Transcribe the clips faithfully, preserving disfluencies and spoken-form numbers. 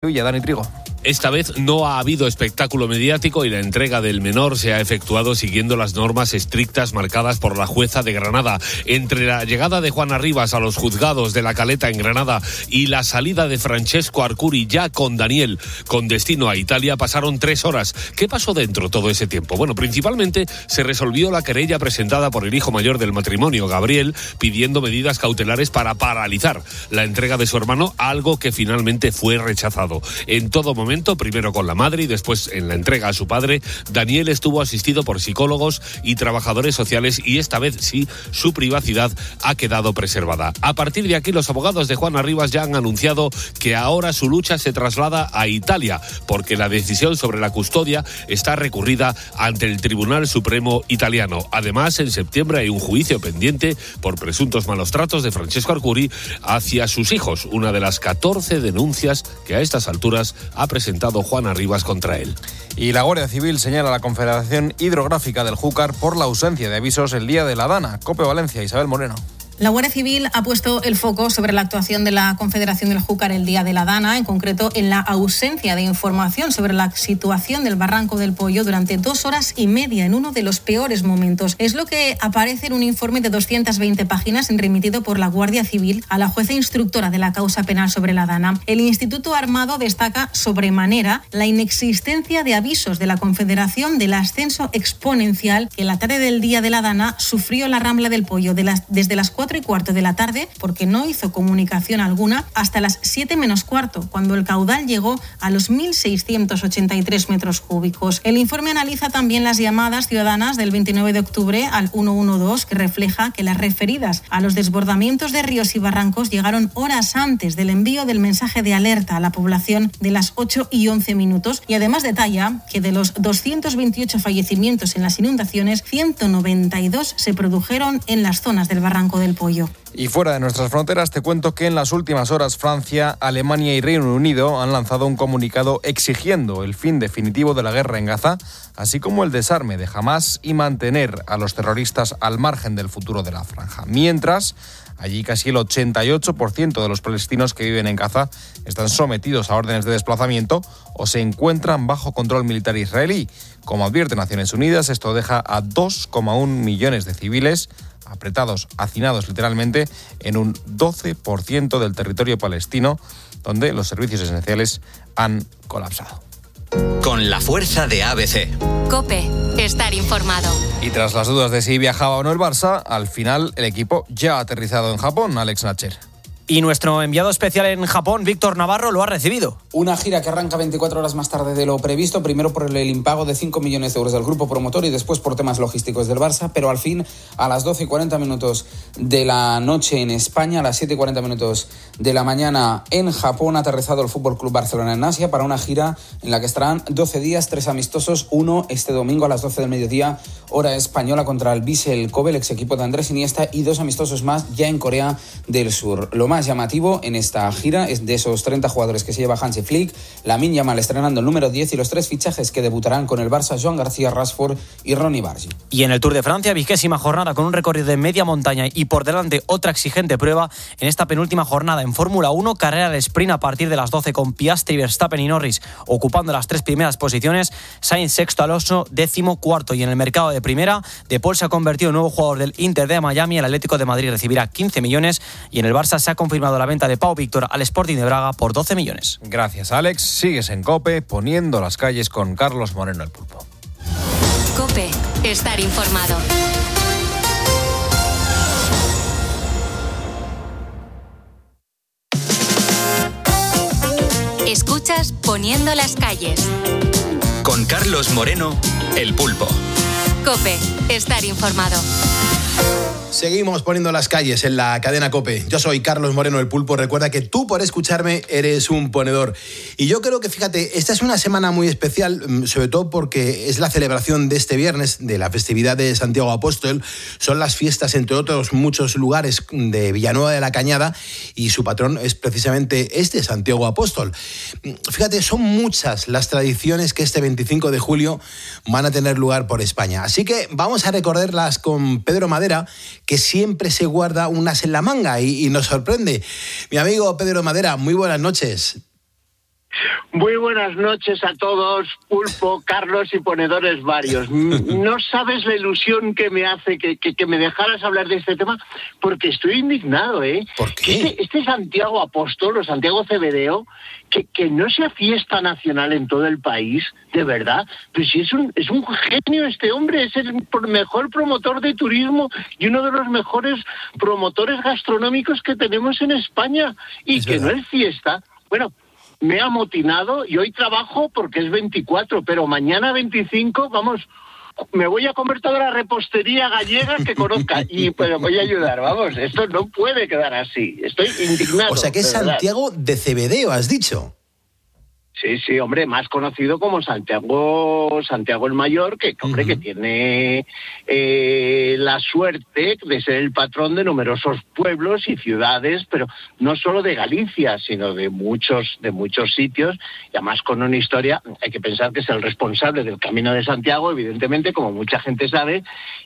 Sevilla, Dani Trigo. Esta vez no ha habido espectáculo mediático y la entrega del menor se ha efectuado siguiendo las normas estrictas marcadas por la jueza de Granada. Entre la llegada de Juana Rivas a los juzgados de La Caleta en Granada y la salida de Francesco Arcuri ya con Daniel con destino a Italia pasaron tres horas. ¿Qué pasó dentro todo ese tiempo? Bueno, principalmente se resolvió la querella presentada por el hijo mayor del matrimonio, Gabriel, pidiendo medidas cautelares para paralizar la entrega de su hermano, algo que finalmente fue rechazado. En todo momento, primero con la madre y después en la entrega a su padre, Daniel estuvo asistido por psicólogos y trabajadores sociales y esta vez sí, su privacidad ha quedado preservada. A partir de aquí, los abogados de Juana Rivas ya han anunciado que ahora su lucha se traslada a Italia, porque la decisión sobre la custodia está recurrida ante el Tribunal Supremo italiano. Además, en septiembre hay un juicio pendiente por presuntos malos tratos de Francesco Arcuri hacia sus hijos, una de las catorce denuncias que a estas alturas ha presentado presentado Juana Rivas contra él. Y la Guardia Civil señala a la Confederación Hidrográfica del Júcar por la ausencia de avisos el día de la Dana. COPE Valencia, Isabel Moreno. La Guardia Civil ha puesto el foco sobre la actuación de la Confederación del Júcar el día de la Dana, en concreto en la ausencia de información sobre la situación del Barranco del Pollo durante dos horas y media, en uno de los peores momentos. Es lo que aparece en un informe de doscientas veinte páginas remitido por la Guardia Civil a la jueza instructora de la causa penal sobre la Dana. El Instituto Armado destaca sobremanera la inexistencia de avisos de la Confederación del ascenso exponencial que la tarde del día de la Dana sufrió la Rambla del Pollo de las, desde las cuatro y cuarto de la tarde, porque no hizo comunicación alguna, hasta las siete menos cuarto, cuando el caudal llegó a los mil seiscientos ochenta y tres metros cúbicos. El informe analiza también las llamadas ciudadanas del veintinueve de octubre al ciento doce, que refleja que las referidas a los desbordamientos de ríos y barrancos llegaron horas antes del envío del mensaje de alerta a la población de las ocho y once minutos, y además detalla que de los doscientos veintiocho fallecimientos en las inundaciones, ciento noventa y dos se produjeron en las zonas del Barranco del Pollo. Y fuera de nuestras fronteras te cuento que en las últimas horas Francia, Alemania y Reino Unido han lanzado un comunicado exigiendo el fin definitivo de la guerra en Gaza, así como el desarme de Hamás y mantener a los terroristas al margen del futuro de la franja. Mientras, allí casi el ochenta y ocho por ciento de los palestinos que viven en Gaza están sometidos a órdenes de desplazamiento o se encuentran bajo control militar israelí. Como advierte Naciones Unidas, esto deja a dos coma uno millones de civiles apretados, hacinados literalmente, en un doce por ciento del territorio palestino, donde los servicios esenciales han colapsado. Con la fuerza de A B C. COPE, estar informado. Y tras las dudas de si viajaba o no el Barça, al final el equipo ya ha aterrizado en Japón, Alex Nacher. Y nuestro enviado especial en Japón, Víctor Navarro, lo ha recibido. Una gira que arranca veinticuatro horas más tarde de lo previsto, primero por el impago de cinco millones de euros del grupo promotor y después por temas logísticos del Barça, pero al fin a las doce y cuarenta minutos de la noche en España, a las siete y cuarenta minutos de la mañana en Japón, ha aterrizado el F C Barcelona en Asia para una gira en la que estarán doce días, tres amistosos, uno este domingo a las doce del mediodía, hora española, contra el Vissel Kobe, el ex equipo de Andrés Iniesta, y dos amistosos más ya en Corea del Sur. Lo más llamativo en esta gira es de esos treinta jugadores que se lleva Hansi Flick, Lamine Yamal estrenando el número diez y los tres fichajes que debutarán con el Barça, Joan García, Rashford y Ronny Bargi. Y en el Tour de Francia, vigésima jornada con un recorrido de media montaña y por delante otra exigente prueba en esta penúltima jornada en Fórmula uno, carrera de sprint a partir de las doce con Piastri, Verstappen y Norris ocupando las tres primeras posiciones, Sainz sexto, Alonso décimo cuarto. Y en el mercado de primera, De Paul se ha convertido en nuevo jugador del Inter de Miami, el Atlético de Madrid recibirá quince millones y en el Barça se ha confirmado la venta de Pau Víctor al Sporting de Braga por doce millones. Gracias, Alex. Sigues en COPE poniendo las calles con Carlos Moreno el Pulpo. COPE, estar informado. Escuchas Poniendo las calles. Con Carlos Moreno el Pulpo. COPE, estar informado. Seguimos poniendo las calles en la cadena COPE. Yo soy Carlos Moreno el Pulpo. Recuerda que tú, por escucharme, eres un ponedor. Y yo creo que, fíjate, esta es una semana muy especial, sobre todo porque es la celebración de este viernes de la festividad de Santiago Apóstol. Son las fiestas, entre otros muchos lugares, de Villanueva de la Cañada, y su patrón es precisamente este, Santiago Apóstol. Fíjate, son muchas las tradiciones que este veinticinco de julio van a tener lugar por España. Así que vamos a recordarlas con Pedro Madera, que siempre se guarda unas en la manga y, y nos sorprende. Mi amigo Pedro Madera, muy buenas noches. Muy buenas noches a todos, Pulpo, Carlos y ponedores varios. No sabes la ilusión que me hace que, que, que me dejaras hablar de este tema, porque estoy indignado, ¿eh? ¿Por qué? Este, este Santiago Apóstol o Santiago Cebedeo, que, que no sea fiesta nacional en todo el país, de verdad. Pues sí, es un, es un genio este hombre, es el mejor promotor de turismo y uno de los mejores promotores gastronómicos que tenemos en España. Y es que verdad. No es fiesta. Bueno, me he amotinado y hoy trabajo porque es veinticuatro, pero mañana veinticinco, vamos, me voy a comer toda la repostería gallega que conozca y pues voy a ayudar, vamos, esto no puede quedar así, estoy indignado. O sea que es Santiago de Cebedeo, has dicho. Sí, sí, hombre, más conocido como Santiago Santiago el Mayor, que hombre, uh-huh. que tiene eh, la suerte de ser el patrón de numerosos pueblos y ciudades, pero no solo de Galicia, sino de muchos de muchos sitios, y además con una historia. Hay que pensar que es el responsable del Camino de Santiago, evidentemente, como mucha gente sabe,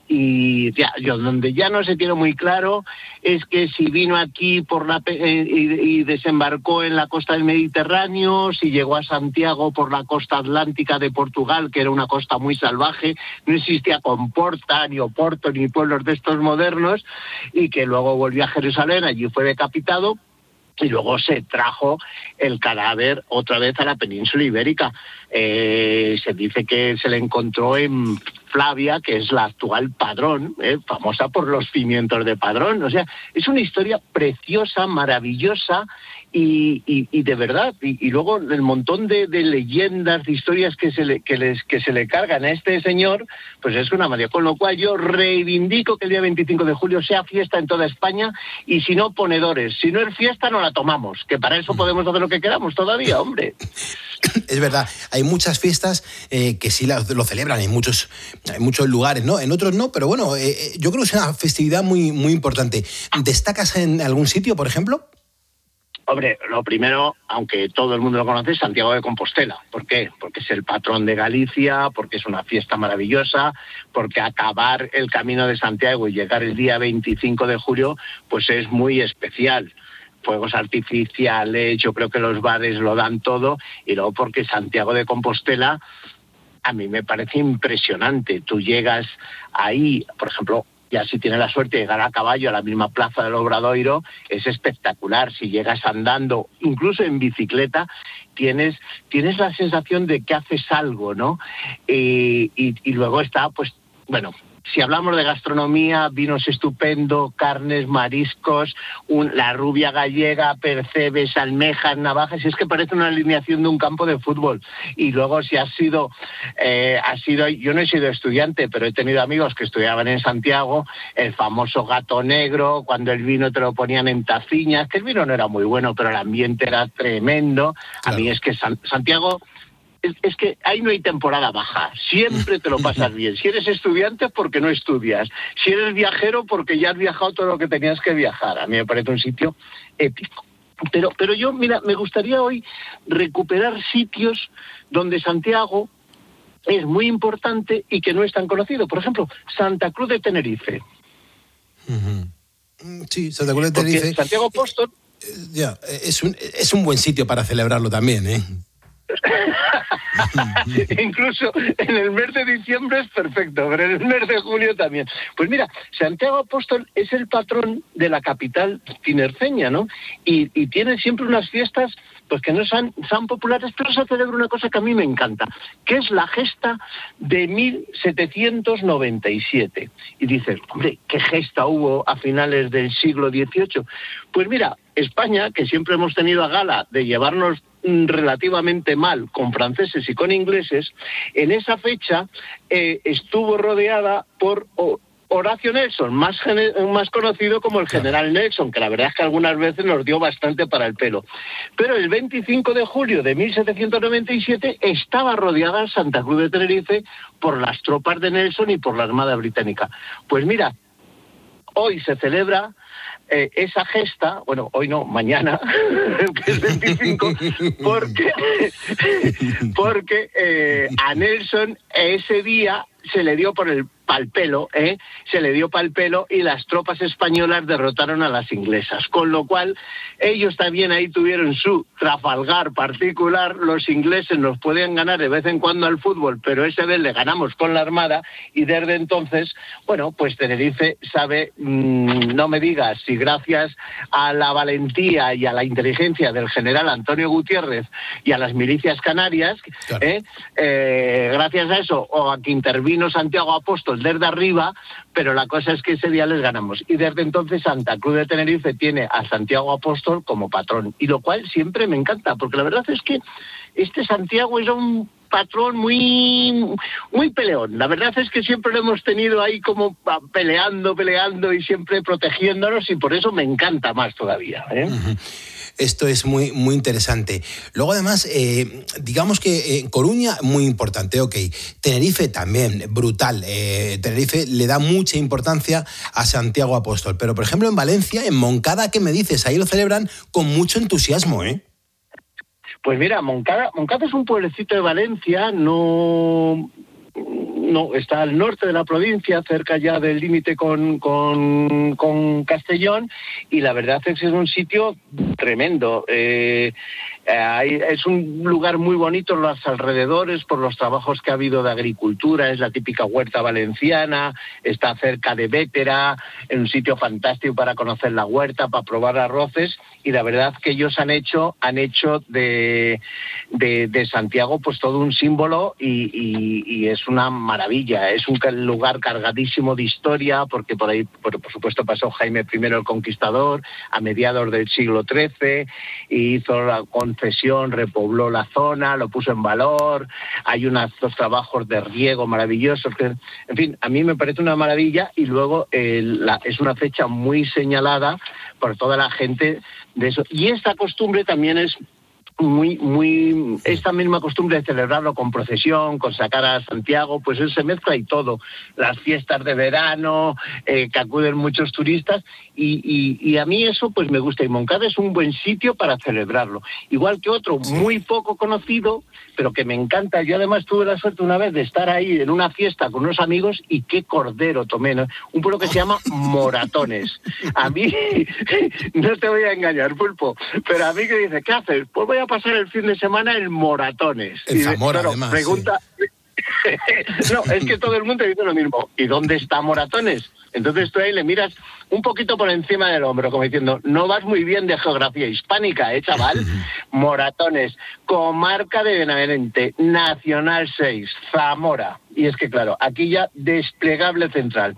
y ya, yo, donde ya no se tiene muy claro es que si vino aquí por la eh, y, y desembarcó en la costa del Mediterráneo, si llegó a Santiago por la costa atlántica de Portugal, que era una costa muy salvaje, no existía Comporta, ni Oporto, ni pueblos de estos modernos, y que luego volvió a Jerusalén, allí fue decapitado, y luego se trajo el cadáver otra vez a la península ibérica. Eh, se dice que se le encontró en Flavia, que es la actual Padrón, eh, famosa por los cimientos de Padrón. O sea, es una historia preciosa, maravillosa, y, y, y de verdad, y, y luego el montón de, de leyendas, de historias que se le que les que se le cargan a este señor, pues es una maravilla. Con lo cual yo reivindico que el día veinticinco de julio sea fiesta en toda España, y si no, ponedores. Si no es fiesta, no la tomamos, que para eso podemos hacer lo que queramos todavía, hombre. Es verdad, hay muchas fiestas eh, que sí la, lo celebran en muchos, en muchos lugares, ¿no? En otros no, pero bueno, eh, yo creo que es una festividad muy, muy importante. ¿Destacas en algún sitio, por ejemplo? Hombre, lo primero, aunque todo el mundo lo conoce, es Santiago de Compostela. ¿Por qué? Porque es el patrón de Galicia, porque es una fiesta maravillosa, porque acabar el Camino de Santiago y llegar el día veinticinco de julio, pues es muy especial. Fuegos artificiales, yo creo que los bares lo dan todo, y luego porque Santiago de Compostela a mí me parece impresionante. Tú llegas ahí, por ejemplo, ya si tienes la suerte de llegar a caballo a la misma plaza del Obradoiro, es espectacular. Si llegas andando, incluso en bicicleta, tienes tienes la sensación de que haces algo, ¿no? Eh, y, y luego está, pues, bueno, si hablamos de gastronomía, vinos estupendo, carnes, mariscos, un, la rubia gallega, percebes, almejas, navajas, y es que parece una alineación de un campo de fútbol. Y luego si has sido, eh, has sido, yo no he sido estudiante, pero he tenido amigos que estudiaban en Santiago, el famoso gato negro, cuando el vino te lo ponían en taciñas, que el vino no era muy bueno, pero el ambiente era tremendo. Claro. A mí es que San, Santiago... Es, es que ahí no hay temporada baja, siempre te lo pasas bien. Si eres estudiante, porque no estudias. Si eres viajero, porque ya has viajado todo lo que tenías que viajar. A mí me parece un sitio épico. Pero, pero yo, mira, me gustaría hoy recuperar sitios donde Santiago es muy importante y que no es tan conocido. Por ejemplo, Santa Cruz de Tenerife. Uh-huh. Sí, Santa Cruz de Tenerife. Porque Santiago Apóstol... Eh, ya, es un, es un buen sitio para celebrarlo también, ¿eh? Incluso en el mes de diciembre es perfecto, pero en el mes de julio también. Pues mira, Santiago Apóstol es el patrón de la capital tinerfeña, ¿no? Y, y tiene siempre unas fiestas pues que no son, son populares, pero se celebra una cosa que a mí me encanta, que es la gesta de mil setecientos noventa y siete. Y dices, hombre, ¿qué gesta hubo a finales del siglo dieciocho? Pues mira, España, que siempre hemos tenido a gala de llevarnos relativamente mal con franceses y con ingleses, en esa fecha eh, estuvo rodeada por oh, Horacio Nelson, más, más conocido como el General Nelson, que la verdad es que algunas veces nos dio bastante para el pelo. Pero el veinticinco de julio de mil setecientos noventa y siete estaba rodeada Santa Cruz de Tenerife por las tropas de Nelson y por la Armada Británica. Pues mira, hoy se celebra Eh, esa gesta, bueno, hoy no, mañana, que es veinticinco, porque, porque eh, a Nelson ese día se le dio por el pal pelo, ¿eh? se le dio pal pelo y las tropas españolas derrotaron a las inglesas, con lo cual ellos también ahí tuvieron su Trafalgar particular. Los ingleses nos podían ganar de vez en cuando al fútbol, pero ese vez le ganamos con la Armada, y desde entonces, bueno, pues Tenerife sabe, mmm, no me digas si gracias a la valentía y a la inteligencia del general Antonio Gutiérrez y a las milicias canarias, claro. ¿eh? Eh, gracias a eso, o a que intervino Santiago Apóstol desde arriba, pero la cosa es que ese día les ganamos. Y desde entonces Santa Cruz de Tenerife tiene a Santiago Apóstol como patrón, y lo cual siempre me encanta, porque la verdad es que este Santiago es un patrón muy muy peleón. La verdad es que siempre lo hemos tenido ahí como peleando, peleando y siempre protegiéndonos, y por eso me encanta más todavía, ¿eh? Uh-huh. Esto es muy, muy interesante. Luego, además, eh, digamos que en Coruña, muy importante, ok. Tenerife también, brutal. Eh, Tenerife le da mucha importancia a Santiago Apóstol. Pero, por ejemplo, en Valencia, en Moncada, ¿qué me dices? Ahí lo celebran con mucho entusiasmo, ¿eh? Pues mira, Moncada, Moncada es un pueblecito de Valencia, no... No, está al norte de la provincia, cerca ya del límite con, con, con Castellón, y la verdad es que es un sitio tremendo. Eh, eh, es un lugar muy bonito en los alrededores por los trabajos que ha habido de agricultura, es la típica huerta valenciana, está cerca de Vétera, en un sitio fantástico para conocer la huerta, para probar arroces, y la verdad que ellos han hecho, han hecho de, de, de Santiago pues todo un símbolo, y, y, y es una maravilla. Es un lugar cargadísimo de historia, porque por ahí, por, por supuesto, pasó Jaime primero el Conquistador a mediados del siglo trece, y hizo la concesión, repobló la zona, lo puso en valor. Hay unos dos trabajos de riego maravillosos. Que, en fin, a mí me parece una maravilla, y luego eh, la, es una fecha muy señalada por toda la gente de eso. Y esta costumbre también es muy, muy, esta misma costumbre de celebrarlo con procesión, con sacar a Santiago, pues eso se mezcla y todo, las fiestas de verano, eh, que acuden muchos turistas, y, y, y a mí eso pues me gusta, y Moncada es un buen sitio para celebrarlo, igual que otro muy poco conocido, pero que me encanta. Yo además tuve la suerte una vez de estar ahí en una fiesta con unos amigos, y qué cordero tomé, ¿no? Un pueblo que se llama Moratones. A mí, no te voy a engañar, Pulpo, pero a mí que dice, ¿qué haces? Pues voy a pasar el fin de semana en Moratones. En y Zamora, claro, además. Pregunta... Sí. No, es que todo el mundo dice lo mismo. ¿Y dónde está Moratones? Entonces tú ahí le miras un poquito por encima del hombro, como diciendo, no vas muy bien de geografía hispánica, ¿eh, chaval? Moratones, comarca de Benavente, Nacional seis, Zamora. Y es que, claro, aquí ya desplegable central.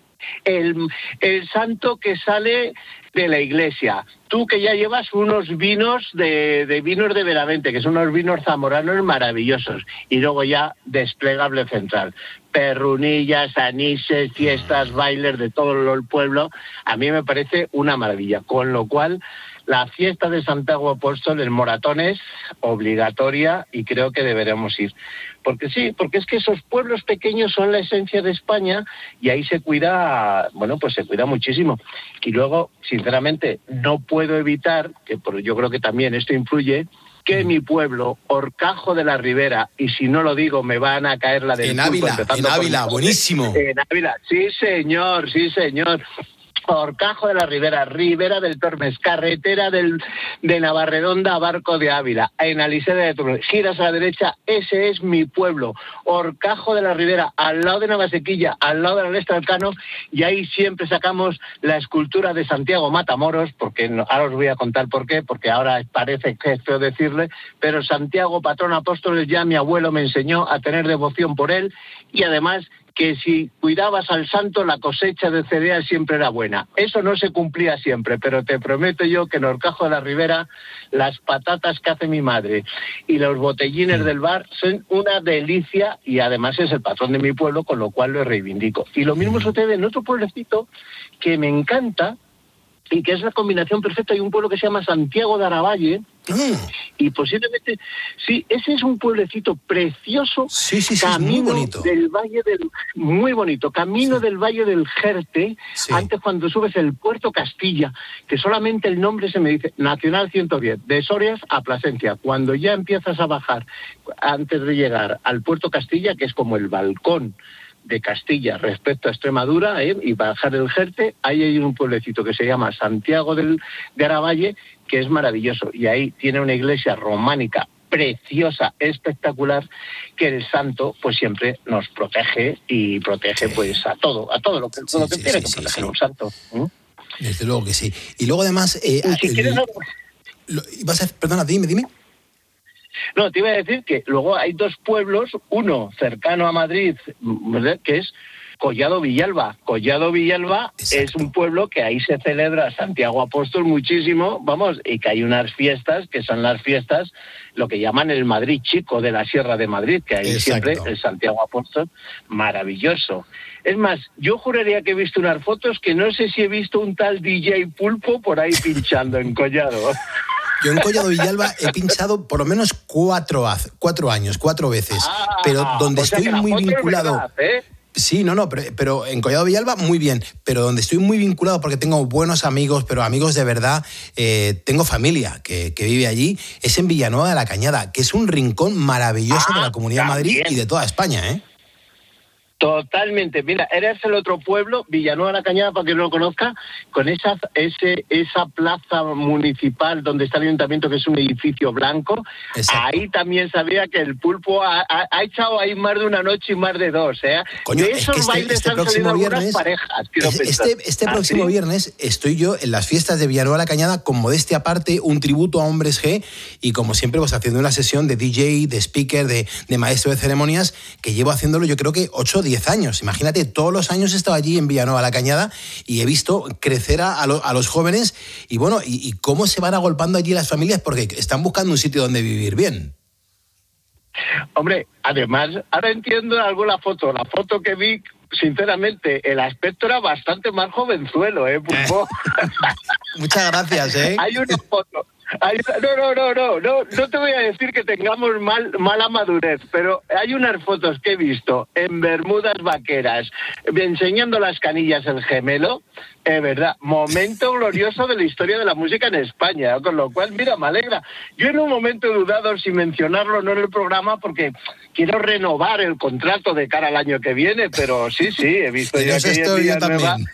El, el santo que sale de la iglesia. Tú que ya llevas unos vinos de, de vinos de Benavente, que son unos vinos zamoranos maravillosos, y luego ya desplegable central. Perrunillas, anises, fiestas, bailes de todo el pueblo. A mí me parece una maravilla. Con lo cual, la fiesta de Santiago Apóstol en Moratones, obligatoria, y creo que deberemos ir. Porque sí, porque es que esos pueblos pequeños son la esencia de España, y ahí se cuida, bueno, pues se cuida muchísimo. Y luego, sinceramente, no puedo evitar, que yo creo que también esto influye, que mi pueblo, Horcajo de la Ribera, y si no lo digo me van a caer la del En Ávila, en Ávila, por... buenísimo. En Ávila, sí señor, sí señor. Horcajo de la Ribera, Ribera del Tormes, carretera del, de Navarredonda a Barco de Ávila, en Aliseda de Tormes, giras a la derecha, ese es mi pueblo, Horcajo de la Ribera, al lado de Navasequilla, al lado de la Lesta del Cano, y ahí siempre sacamos la escultura de Santiago Matamoros, porque no, ahora os voy a contar por qué, porque ahora parece que es feo decirle, pero Santiago, patrón apóstoles, ya mi abuelo me enseñó a tener devoción por él, y además que si cuidabas al santo, la cosecha de cereal siempre era buena. Eso no se cumplía siempre, pero te prometo yo que en Horcajo de la Ribera las patatas que hace mi madre y los botellines del bar son una delicia, y además es el patrón de mi pueblo, con lo cual lo reivindico. Y lo mismo sucede en otro pueblecito que me encanta y que es la combinación perfecta. Hay un pueblo que se llama Santiago de Aravalle, mm. y posiblemente, sí, ese es un pueblecito precioso, sí, sí, sí, camino es muy bonito. del Valle del, muy bonito, camino sí. del Valle del Jerte, sí. antes cuando subes el Puerto Castilla, que solamente el nombre se me dice, Nacional ciento diez, de Sorias a Plasencia, cuando ya empiezas a bajar, antes de llegar al Puerto Castilla, que es como el balcón de Castilla respecto a Extremadura, ¿eh? y bajar el Jerte, ahí hay un pueblecito que se llama Santiago del, de Aravalle, que es maravilloso, y ahí tiene una iglesia románica preciosa, espectacular, que el santo pues siempre nos protege y protege sí. pues a todo, a todo lo que, todo sí, lo que sí, tiene sí, que proteger sí, un santo. ¿Mm? Desde luego que sí. Y luego además... Eh, si el, quieres... lo, vas a, perdona, dime, dime. No, te iba a decir que luego hay dos pueblos, uno cercano a Madrid, ¿verdad?, que es Collado Villalba. Collado Villalba Exacto. es un pueblo que ahí se celebra Santiago Apóstol muchísimo, vamos, y que hay unas fiestas que son las fiestas, lo que llaman el Madrid Chico de la Sierra de Madrid, que hay Exacto. siempre el Santiago Apóstol, maravilloso. Es más, yo juraría que he visto unas fotos que no sé si he visto un tal D J Pulpo por ahí pinchando en Collado. Yo en Collado Villalba he pinchado por lo menos cuatro, cuatro años, cuatro veces, ah, pero donde estoy muy vinculado... Verdad, ¿eh? Sí, no, no, pero, pero en Collado Villalba muy bien, pero donde estoy muy vinculado porque tengo buenos amigos, pero amigos de verdad, eh, tengo familia que, que vive allí, es en Villanueva de la Cañada, que es un rincón maravilloso ah, de la Comunidad de Madrid y de toda España, ¿eh? Totalmente. Mira, eres el otro pueblo, Villanueva de la Cañada, para quien no lo conozca, con esa, ese, esa plaza municipal donde está el ayuntamiento, que es un edificio blanco. Exacto. Ahí también sabía que el Pulpo ha, ha, ha echado ahí más de una noche y más de dos. ¿eh? Coño, de esos es que este, bailes este han próximo salido viernes, algunas parejas. Quiero este este ¿Ah, próximo sí? viernes estoy yo en las fiestas de Villanueva de la Cañada con modestia aparte, un tributo a Hombres G, y como siempre pues haciendo una sesión de D J, de speaker, de, de maestro de ceremonias, que llevo haciéndolo yo creo que ocho o diez años. Imagínate, todos los años he estado allí en Villanueva de la Cañada y he visto crecer a, a, lo, a los jóvenes y bueno, y, y cómo se van agolpando allí las familias porque están buscando un sitio donde vivir bien. Hombre, además, ahora entiendo algo la foto, la foto que vi, sinceramente, el aspecto era bastante más jovenzuelo, ¿eh, Pulpo? Muchas gracias, ¿eh? Hay una foto... No, no, no, no, no, no te voy a decir que tengamos mal, mala madurez, pero hay unas fotos que he visto en bermudas vaqueras, enseñando las canillas el gemelo, es verdad, momento glorioso de la historia de la música en España, con lo cual, mira, me alegra. Yo en un momento he dudado si mencionarlo o no en el programa porque quiero renovar el contrato de cara al año que viene, pero sí, sí, he visto yo ya que estoy yo nueva. también.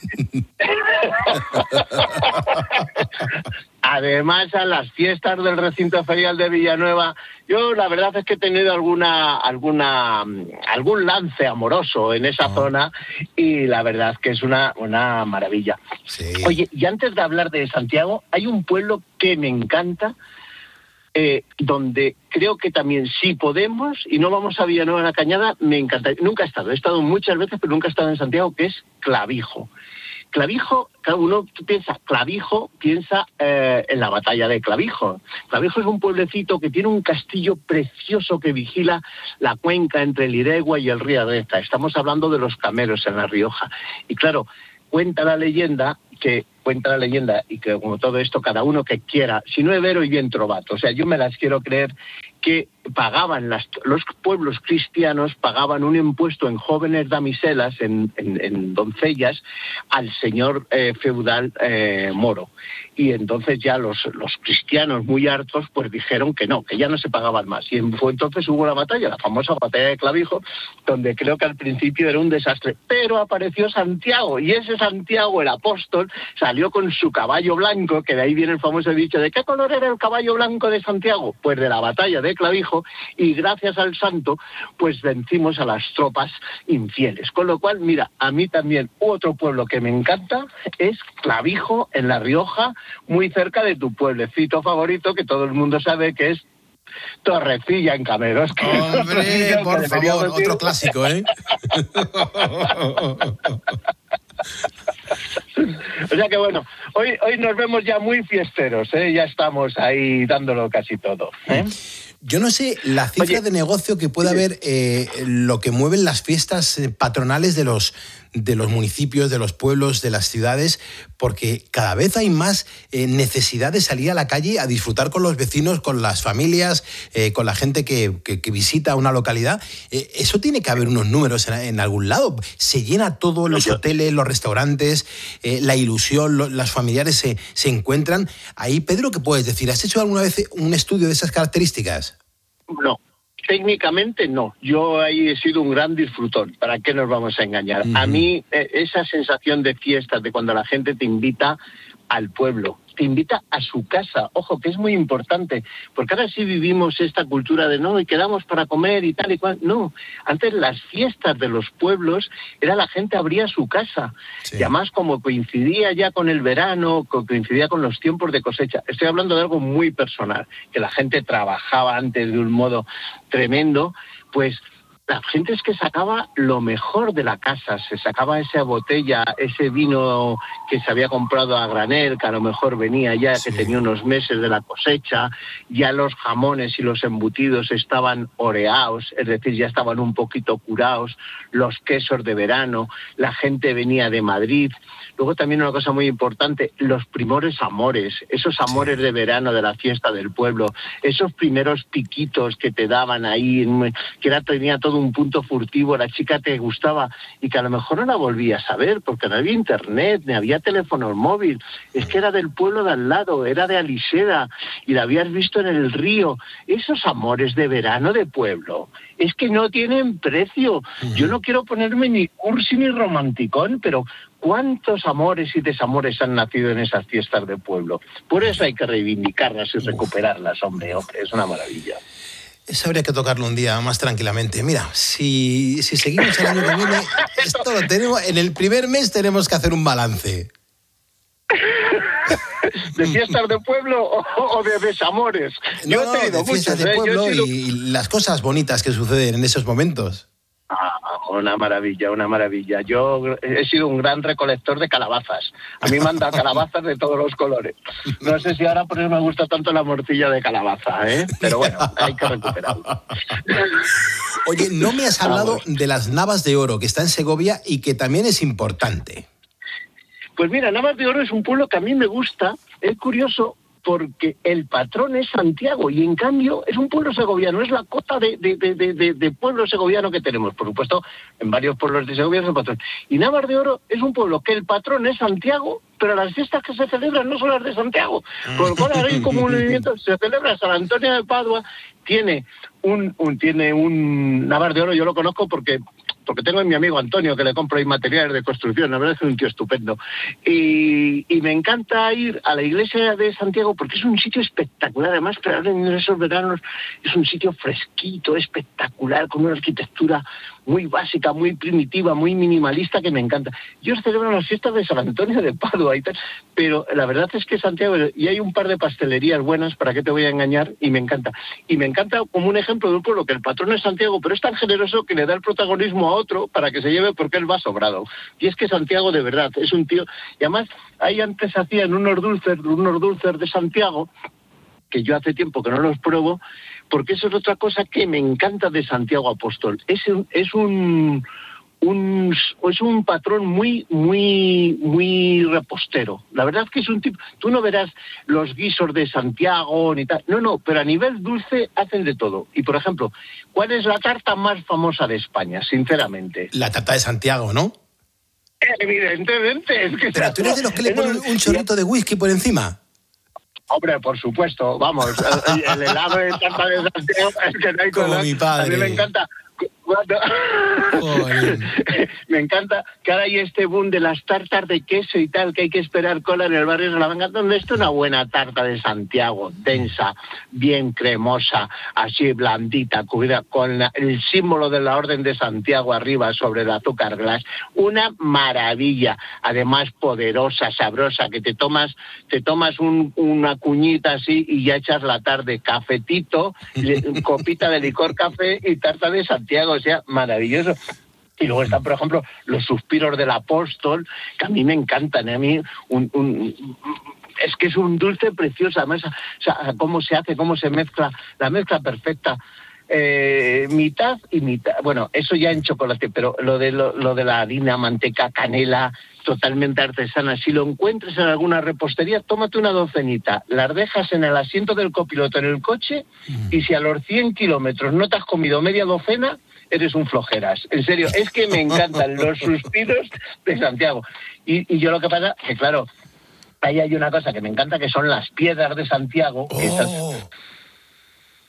Además, a las fiestas del recinto ferial de Villanueva, yo la verdad es que he tenido alguna, alguna, algún lance amoroso en esa oh. zona y la verdad es que es una, una maravilla. Sí. Oye, y antes de hablar de Santiago, hay un pueblo que me encanta, eh, donde creo que también si podemos, y no vamos a Villanueva de la Cañada, me encanta. Nunca he estado, he estado muchas veces, pero nunca he estado en Santiago, que es Clavijo. Clavijo, cada uno piensa Clavijo, piensa eh, en la batalla de Clavijo. Clavijo es un pueblecito que tiene un castillo precioso que vigila la cuenca entre el Iregua y el río Arreza. Estamos hablando de los Cameros en La Rioja. Y claro, cuenta la leyenda que cuenta la leyenda y que como todo esto, cada uno que quiera, si no es vero y bien trovato. O sea, yo me las quiero creer que pagaban, las, los pueblos cristianos pagaban un impuesto en jóvenes damiselas, en, en, en doncellas, al señor eh, feudal eh, moro. Y entonces ya los, los cristianos muy hartos pues dijeron que no, que ya no se pagaban más. Y fue entonces hubo la batalla, la famosa batalla de Clavijo, donde creo que al principio era un desastre. Pero apareció Santiago, y ese Santiago, el apóstol, salió con su caballo blanco, que de ahí viene el famoso dicho de ¿qué color era el caballo blanco de Santiago? Pues de la batalla de Clavijo, y gracias al santo, pues vencimos a las tropas infieles. Con lo cual, mira, a mí también otro pueblo que me encanta es Clavijo, en La Rioja, muy cerca de tu pueblecito favorito, que todo el mundo sabe que es Torrecilla, en Cameros. Hombre, por favor, decir. Otro clásico, ¿eh? O sea que bueno, hoy, hoy nos vemos ya muy fiesteros, ¿eh? Ya estamos ahí dándolo casi todo, ¿eh? Yo no sé la cifra Oye, de negocio que puede haber, eh, lo que mueven las fiestas patronales de los, de los municipios, de los pueblos, de las ciudades, porque cada vez hay más eh, necesidad de salir a la calle a disfrutar con los vecinos, con las familias, eh, con la gente que, que, que visita una localidad. Eh, eso tiene que haber unos números en, en algún lado. Se llena todo, los hoteles, los restaurantes, eh, la ilusión, lo, las familiares se, se encuentran. Ahí, Pedro, ¿qué puedes decir? ¿Has hecho alguna vez un estudio de esas características? No, técnicamente no. Yo ahí he sido un gran disfrutón. ¿Para qué nos vamos a engañar? Uh-huh. A mí, eh, esa sensación de fiestas, de cuando la gente te invita al pueblo, te invita a su casa, ojo, que es muy importante, porque ahora sí vivimos esta cultura de no, y quedamos para comer y tal y cual. No, antes las fiestas de los pueblos, era la gente abría su casa, sí. Y además como coincidía ya con el verano, coincidía con los tiempos de cosecha. Estoy hablando de algo muy personal, que la gente trabajaba antes de un modo tremendo, pues la gente es que sacaba lo mejor de la casa, se sacaba esa botella, ese vino que se había comprado a granel, que a lo mejor venía ya, sí. Que tenía unos meses de la cosecha, ya los jamones y los embutidos estaban oreados, es decir, ya estaban un poquito curados, los quesos de verano, la gente venía de Madrid. Luego también una cosa muy importante, los primeros amores, esos amores de verano de la fiesta del pueblo, esos primeros piquitos que te daban ahí, que era, tenía todo un punto furtivo, la chica te gustaba y que a lo mejor no la volvías a ver porque no había internet, ni había teléfono móvil, es que era del pueblo de al lado, era de Aliseda y la habías visto en el río. Esos amores de verano de pueblo, es que no tienen precio. Yo no quiero ponerme ni cursi ni romanticón, pero ¿cuántos amores y desamores han nacido en esas fiestas de pueblo? Por eso hay que reivindicarlas y recuperarlas, hombre, hombre, es una maravilla. Eso habría que tocarlo un día más tranquilamente. Mira, si, si seguimos el año que viene, esto lo tenemos, en el primer mes tenemos que hacer un balance. ¿De fiestas de pueblo o, o de desamores? No, Yo he tenido no, de fiestas muchos, de pueblo ¿eh? sido... y las cosas bonitas que suceden en esos momentos. Ah, una maravilla, una maravilla. Yo he sido un gran recolector de calabazas. A mí me han dado calabazas de todos los colores. No sé si ahora por eso me gusta tanto la morcilla de calabaza, ¿eh? Pero bueno, hay que recuperarlo. Oye, no me has hablado de las Navas de Oro, que está en Segovia y que también es importante. Pues mira, Navas de Oro es un pueblo que a mí me gusta. Es curioso porque el patrón es Santiago y en cambio es un pueblo segoviano, es la cota de, de, de, de, de pueblo segoviano que tenemos. Por supuesto, en varios pueblos de Segovia es el patrón. Y Navas de Oro es un pueblo que el patrón es Santiago, pero las fiestas que se celebran no son las de Santiago. Por lo cual ahora hay como un movimiento, se celebra San Antonio de Padua, tiene un, un, tiene un Navas de Oro, yo lo conozco porque... porque tengo a mi amigo Antonio que le compro ahí materiales de construcción, la verdad es que es un tío estupendo. Y, y me encanta ir a la iglesia de Santiago porque es un sitio espectacular, además, pero en esos veranos es un sitio fresquito, espectacular, con una arquitectura muy básica, muy primitiva, muy minimalista, que me encanta. Yo celebro las fiestas de San Antonio de Padua y tal, pero la verdad es que Santiago, y hay un par de pastelerías buenas, ¿para qué te voy a engañar? Y me encanta. Y me encanta como un ejemplo de un pueblo que el patrón es Santiago, pero es tan generoso que le da el protagonismo a otro para que se lleve porque él va sobrado. Y es que Santiago de verdad es un tío, y además ahí antes hacían unos dulces, unos dulces de Santiago, que yo hace tiempo que no los pruebo, porque eso es otra cosa que me encanta de Santiago Apóstol. Es un, es un, un es un patrón muy, muy, muy repostero. La verdad es que es un tipo, tú no verás los guisos de Santiago ni tal, no, no, pero a nivel dulce hacen de todo. Y por ejemplo, ¿cuál es la tarta más famosa de España, sinceramente? La tarta de Santiago, ¿no? Evidentemente. Es que pero tú eres de los que le ponen un chorrito de whisky por encima. Hombre, por supuesto, vamos, el, el helado de tarta de Santiago es que no hay como color. Mi padre. A mí me encanta. Cuando... me encanta que ahora hay este boom de las tartas de queso y tal, que hay que esperar cola en el barrio de Salamanca, donde está una buena tarta de Santiago, densa, bien cremosa, así blandita, cubierta con la, el símbolo de la Orden de Santiago arriba sobre el azúcar glass, una maravilla, además poderosa, sabrosa, que te tomas, te tomas un, una cuñita así y ya echas la tarde, cafetito, copita de licor café y tarta de Santiago, o sea, maravilloso. Y luego están, por ejemplo, los suspiros del apóstol, que a mí me encantan, ¿eh? A mí un, un, es que es un dulce precioso, además, o sea, cómo se hace, cómo se mezcla, la mezcla perfecta. Eh, mitad y mitad, bueno, eso ya en chocolate, pero lo de lo, lo de la harina, manteca, canela, totalmente artesana, si lo encuentres en alguna repostería, tómate una docenita, las dejas en el asiento del copiloto en el coche, y si a los cien kilómetros no te has comido media docena, eres un flojeras. En serio, es que me encantan los suspiros de Santiago. Y, y yo lo que pasa, que claro, ahí hay una cosa que me encanta, que son las piedras de Santiago, oh. esas...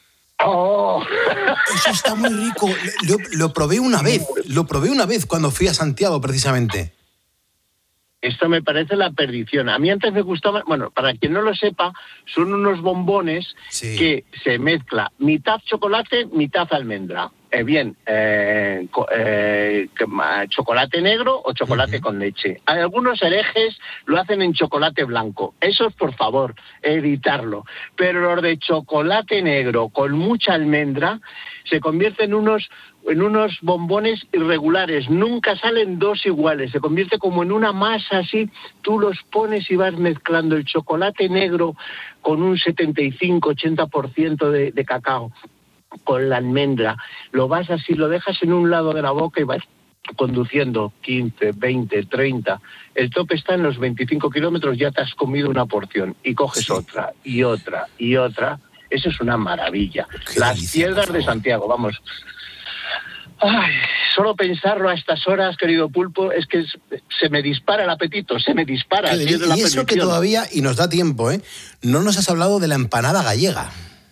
¡Oh! Eso está muy rico. Lo, lo probé una vez, lo probé una vez cuando fui a Santiago, precisamente. Esto me parece la perdición. A mí antes me gustaba, bueno, para quien no lo sepa, son unos bombones sí. que se mezcla mitad chocolate, mitad almendra. Eh, bien, eh, eh, chocolate negro o chocolate uh-huh. con leche. Hay algunos herejes lo hacen en chocolate blanco. Esos, por favor, evitarlo. Pero los de chocolate negro con mucha almendra se convierten en unos en unos bombones irregulares, nunca salen dos iguales, se convierte como en una masa así, tú los pones y vas mezclando el chocolate negro con un setenta y cinco a ochenta por ciento de, de cacao, con la almendra, lo vas así, lo dejas en un lado de la boca y vas conduciendo quince, veinte, treinta, el tope está en los veinticinco kilómetros, ya te has comido una porción y coges sí. otra y otra y otra, eso es una maravilla. Qué Las delicia, piedras de Santiago, vamos... Ay, solo pensarlo a estas horas, querido Pulpo, es que se me dispara el apetito, se me dispara. Y, y la eso que todavía, y nos da tiempo, ¿eh? No nos has hablado de la empanada gallega.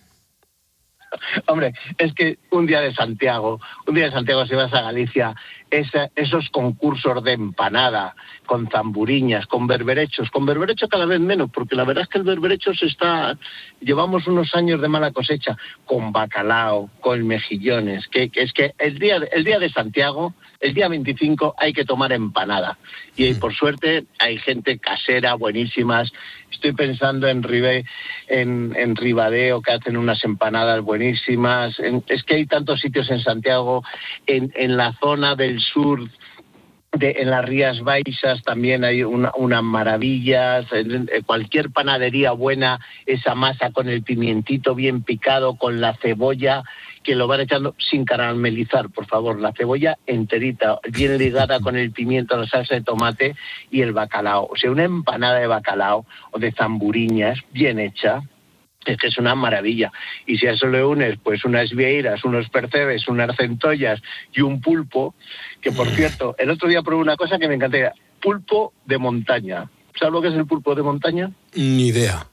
Hombre, es que un día de Santiago, un día de Santiago si vas a Galicia, esa, esos concursos de empanada, con zamburiñas, con berberechos, con berberecho cada vez menos, porque la verdad es que el berberecho se está, llevamos unos años de mala cosecha, con bacalao, con mejillones, que, que es que el día, el día de Santiago, el día veinticinco hay que tomar empanada, y mm. por suerte hay gente casera, buenísimas. Estoy pensando en Ribe, en, en Ribadeo, que hacen unas empanadas buenísimas. En, es que hay tantos sitios en Santiago, en, en la zona del sur, de, en las Rías Baixas también hay una, unas maravillas. En, en cualquier panadería buena, esa masa con el pimientito bien picado, con la cebolla, que lo van echando sin caramelizar, por favor, la cebolla enterita, bien ligada con el pimiento, la salsa de tomate y el bacalao. O sea, una empanada de bacalao o de zamburiñas bien hecha, es que es una maravilla. Y si a eso le unes pues unas vieiras, unos percebes, unas centollas y un pulpo, que por cierto, el otro día probé una cosa que me encantaría, pulpo de montaña. ¿Sabes lo que es el pulpo de montaña? Ni idea.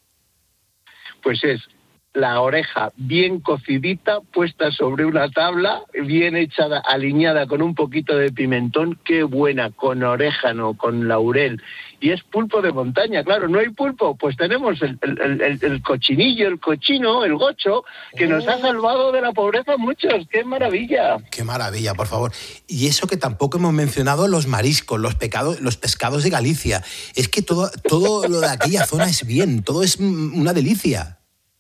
Pues es la oreja bien cocidita, puesta sobre una tabla, bien echada, aliñada con un poquito de pimentón, qué buena, con orégano, con laurel. Y es pulpo de montaña, claro, ¿no hay pulpo? Pues tenemos el, el, el, el cochinillo, el cochino, el gocho, que nos ha salvado de la pobreza a muchos. ¡Qué maravilla! ¡Qué maravilla, por favor! Y eso que tampoco hemos mencionado, los mariscos, los, pecados, los pescados de Galicia. Es que todo, todo lo de aquella zona es bien, todo es una delicia.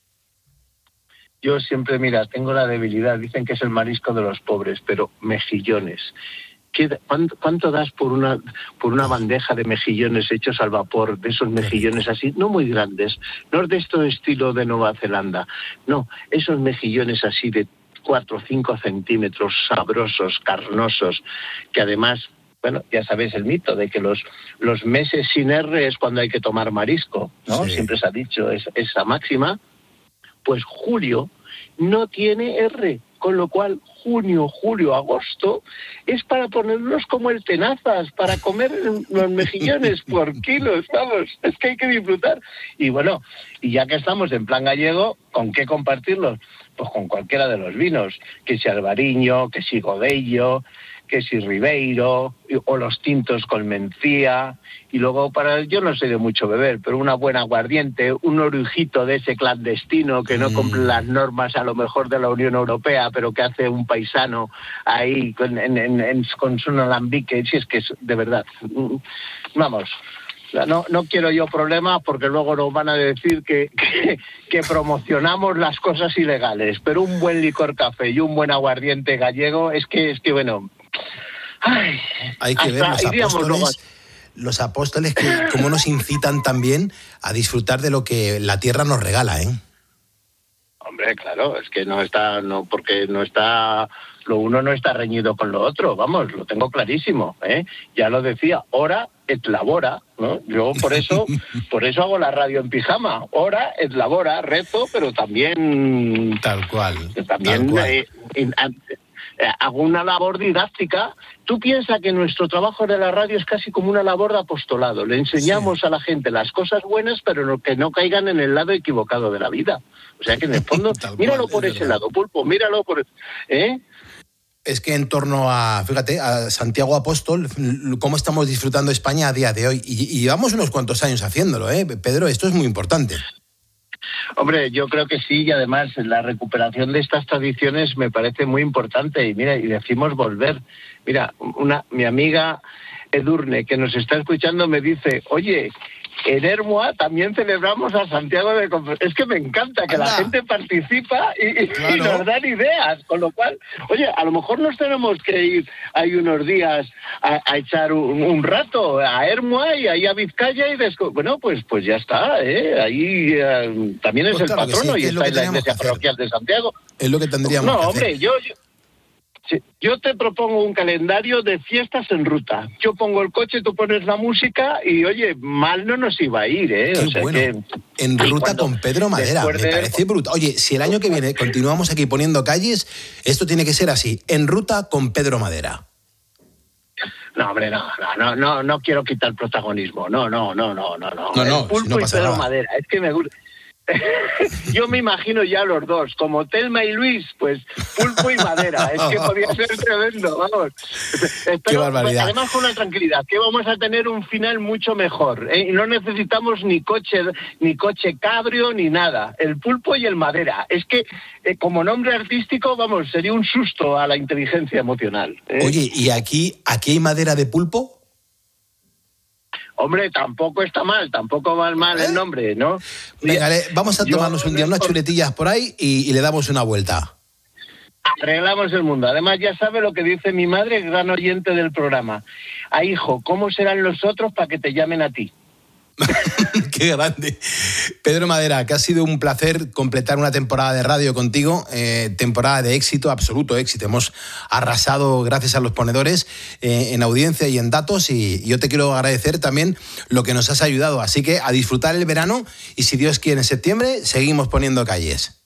Yo siempre, mira, tengo la debilidad, dicen que es el marisco de los pobres, pero mejillones. ¿Qué, cuánto, ¿Cuánto das por una por una bandeja de mejillones hechos al vapor, de esos mejillones así, no muy grandes, no de esto estilo de Nueva Zelanda, no, esos mejillones así de cuatro o cinco centímetros, sabrosos, carnosos, que además, bueno, ya sabéis el mito de que los, los meses sin R es cuando hay que tomar marisco, ¿no? Sí. Siempre se ha dicho es, esa máxima. Pues julio no tiene R, con lo cual junio, julio, agosto es para ponerlos como el tenazas, para comer los mejillones por kilos, vamos, es que hay que disfrutar. Y bueno, y ya que estamos en plan gallego, ¿con qué compartirlos? Pues con cualquiera de los vinos, que si Albariño, que si Godello, que si Ribeiro, o los tintos con mencía, y luego para, yo no sé de mucho beber, pero una buena aguardiente, un orujito de ese clandestino que no cumple las normas a lo mejor de la Unión Europea, pero que hace un paisano ahí con, en, en, en, con su alambique, si es que es de verdad, vamos. No, no quiero yo problemas porque luego nos van a decir que, que, que promocionamos las cosas ilegales, pero un buen licor café y un buen aguardiente gallego es que, es que bueno... Ay, hay que ver los apóstoles, los apóstoles que cómo nos incitan también a disfrutar de lo que la tierra nos regala, ¿eh? Hombre, claro, es que no está, no, porque no está, lo uno no está reñido con lo otro, vamos, lo tengo clarísimo, ¿eh? Ya lo decía, ora et labora, ¿no? Yo por eso, por eso hago la radio en pijama, ora et labora, rezo, pero también... Tal cual, también, tal cual. Eh, in, eh, hago una labor didáctica. Tú piensas que nuestro trabajo de la radio es casi como una labor de apostolado. Le enseñamos sí. a la gente las cosas buenas, pero no, que no caigan en el lado equivocado de la vida. O sea que en el fondo, míralo por ese lado, Pulpo, míralo por... ¿eh? Es que en torno a, fíjate, a Santiago Apóstol, cómo estamos disfrutando España a día de hoy. Y, y llevamos unos cuantos años haciéndolo, ¿eh? Pedro, esto es muy importante. Hombre, yo creo que sí, y además la recuperación de estas tradiciones me parece muy importante. Y mira, y decimos volver. Mira, una mi amiga Edurne, que nos está escuchando, me dice, oye, en Hermoa también celebramos a Santiago de Compostela. Es que me encanta que Anda. la gente participa y, claro. y nos dan ideas, con lo cual, oye, a lo mejor nos tenemos que ir ahí unos días a, a echar un, un rato a Hermoa y ahí a Vizcaya y desco... bueno, pues pues ya está, ¿eh? Ahí eh, también es pues el claro patrono sí, y está en la iglesia parroquial de Santiago. Es lo que tendríamos no, que hombre, hacer. yo... yo Sí. Yo te propongo un calendario de fiestas en ruta. Yo pongo el coche, tú pones la música y, oye, mal no nos iba a ir, ¿eh? Qué o sea bueno. que, en ruta con Pedro Madera, me de... parece brutal. Oye, si el año que viene continuamos aquí poniendo calles, esto tiene que ser así, en ruta con Pedro Madera. No, hombre, no, no, no, no, no quiero quitar protagonismo. No, no, no, no, no, no. No, no, el Pulpo si no pasa y Pedro nada. Madera, es que me gusta. Yo me imagino ya los dos, como Telma y Luis, pues Pulpo y Madera. Es que podía ser tremendo, vamos. Espero, Qué barbaridad. Además con una tranquilidad, que vamos a tener un final mucho mejor. ¿eh? Y no necesitamos ni coche, ni coche cabrio, ni nada. El Pulpo y el Madera. Es que eh, como nombre artístico, vamos, sería un susto a la inteligencia emocional. ¿eh? Oye, ¿y aquí, aquí hay madera de pulpo? Hombre, tampoco está mal, tampoco va mal el nombre, ¿no? Venga, le, vamos a tomarnos Yo, un día unas chuletillas por ahí y, y le damos una vuelta. Arreglamos el mundo. Además, ya sabe lo que dice mi madre, gran oyente del programa. Ah, hijo, ¿cómo serán los otros para que te llamen a ti? Qué grande. Pedro Madera, que ha sido un placer completar una temporada de radio contigo, eh, temporada de éxito, absoluto éxito. Hemos arrasado gracias a los ponedores eh, en audiencia y en datos y yo te quiero agradecer también lo que nos has ayudado. Así que a disfrutar el verano y si Dios quiere en septiembre seguimos poniendo calles.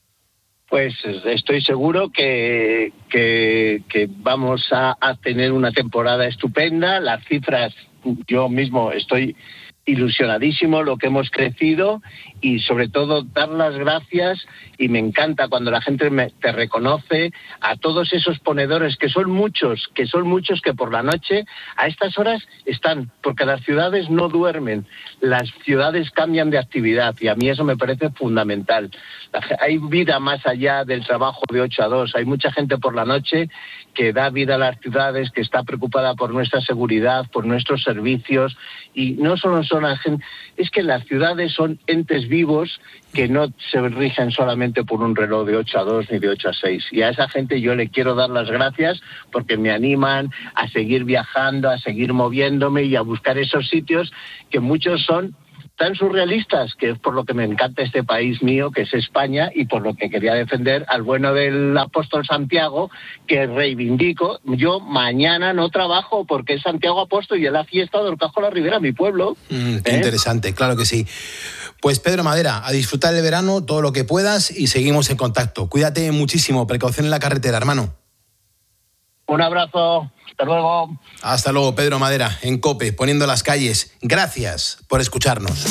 Pues estoy seguro que, que, que vamos a, a tener una temporada estupenda. Las cifras, yo mismo estoy ilusionadísimo lo que hemos crecido y sobre todo dar las gracias, y me encanta cuando la gente me, te reconoce, a todos esos ponedores que son muchos, que son muchos que por la noche a estas horas están, porque las ciudades no duermen, las ciudades cambian de actividad y a mí eso me parece fundamental. Hay vida más allá del trabajo de ocho a dos, hay mucha gente por la noche que da vida a las ciudades, que está preocupada por nuestra seguridad, por nuestros servicios, y no solo son la gente, es que las ciudades son entes vivos que no se rigen solamente por un reloj de ocho a dos ni de ocho a seis. Y a esa gente yo le quiero dar las gracias porque me animan a seguir viajando, a seguir moviéndome y a buscar esos sitios que muchos son tan surrealistas, que es por lo que me encanta este país mío, que es España, y por lo que quería defender al bueno del apóstol Santiago, que reivindico. Yo mañana no trabajo porque es Santiago Apóstol y es la fiesta de Orcajo la Ribera, mi pueblo. Mm, qué ¿Eh? interesante, claro que sí. Pues Pedro Madera, a disfrutar el verano todo lo que puedas y seguimos en contacto. Cuídate muchísimo, precaución en la carretera, hermano. Un abrazo. Hasta luego. Hasta luego, Pedro Madera, en COPE, poniendo las calles. Gracias por escucharnos.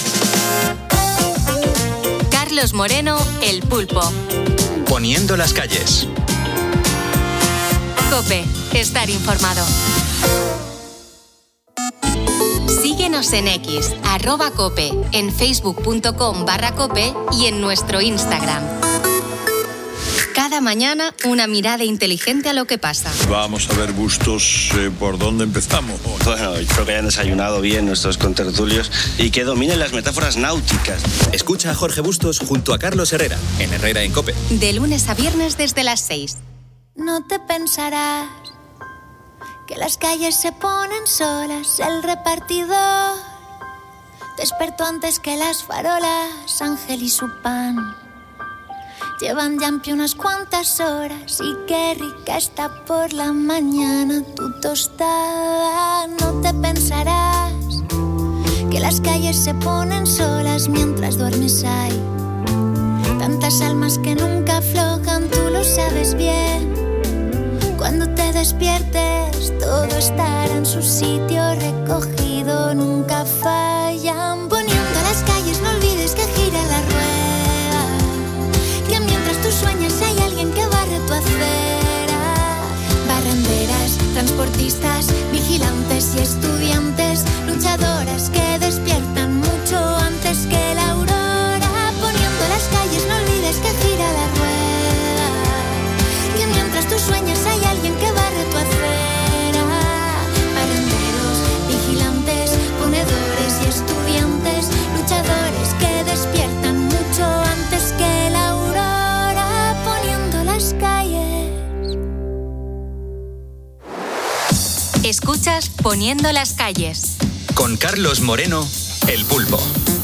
Carlos Moreno, El Pulpo. Poniendo las calles. COPE, estar informado. Síguenos en X, arroba COPE, en facebook.com barra COPE y en nuestro Instagram. Cada mañana, una mirada inteligente a lo que pasa. Vamos a ver, Bustos, eh, ¿por dónde empezamos? Bueno, espero que hayan desayunado bien nuestros contertulios y que dominen las metáforas náuticas. Escucha a Jorge Bustos junto a Carlos Herrera, en Herrera en COPE. De lunes a viernes desde las seis. No te pensarás que las calles se ponen solas, el repartidor despertó antes que las farolas, Ángel y su pan. Llevan ya en pie unas cuantas horas y qué rica está por la mañana tu tostada. No te pensarás que las calles se ponen solas mientras duermes hay tantas almas que nunca aflojan, tú lo sabes bien. que despiertes, todo estará en su sitio recogido, nunca fallan. Poniendo las calles, no olvides que gira la rueda, que mientras tú sueñas hay alguien que barre tu acera. Barrenderas, transportistas, vigilantes y estudiantes, luchadoras que despiertan mucho antes que la aurora. Poniendo las calles, no olvides que gira la rueda, que mientras tú sueñas hay alguien que barre tu acera. Barrenderos, vigilantes, ponedores y estudiantes, luchadores que despiertan mucho antes que la aurora. Poniendo las calles. Escuchas Poniendo las calles. Con Carlos Moreno, El Pulpo.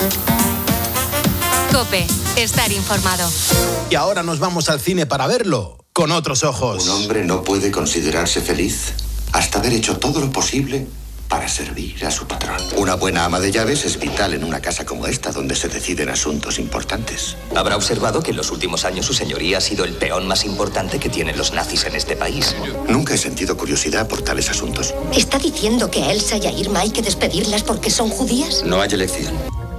COPE, estar informado. Y ahora nos vamos al cine para verlo con otros ojos. Un hombre no puede considerarse feliz hasta haber hecho todo lo posible para servir a su patrón. Una buena ama de llaves es vital en una casa como esta, donde se deciden asuntos importantes. Habrá observado que en los últimos años su señoría ha sido el peón más importante que tienen los nazis en este país. Nunca he sentido curiosidad por tales asuntos. ¿Está diciendo que a Elsa y a Irma hay que despedirlas porque son judías? No hay elección.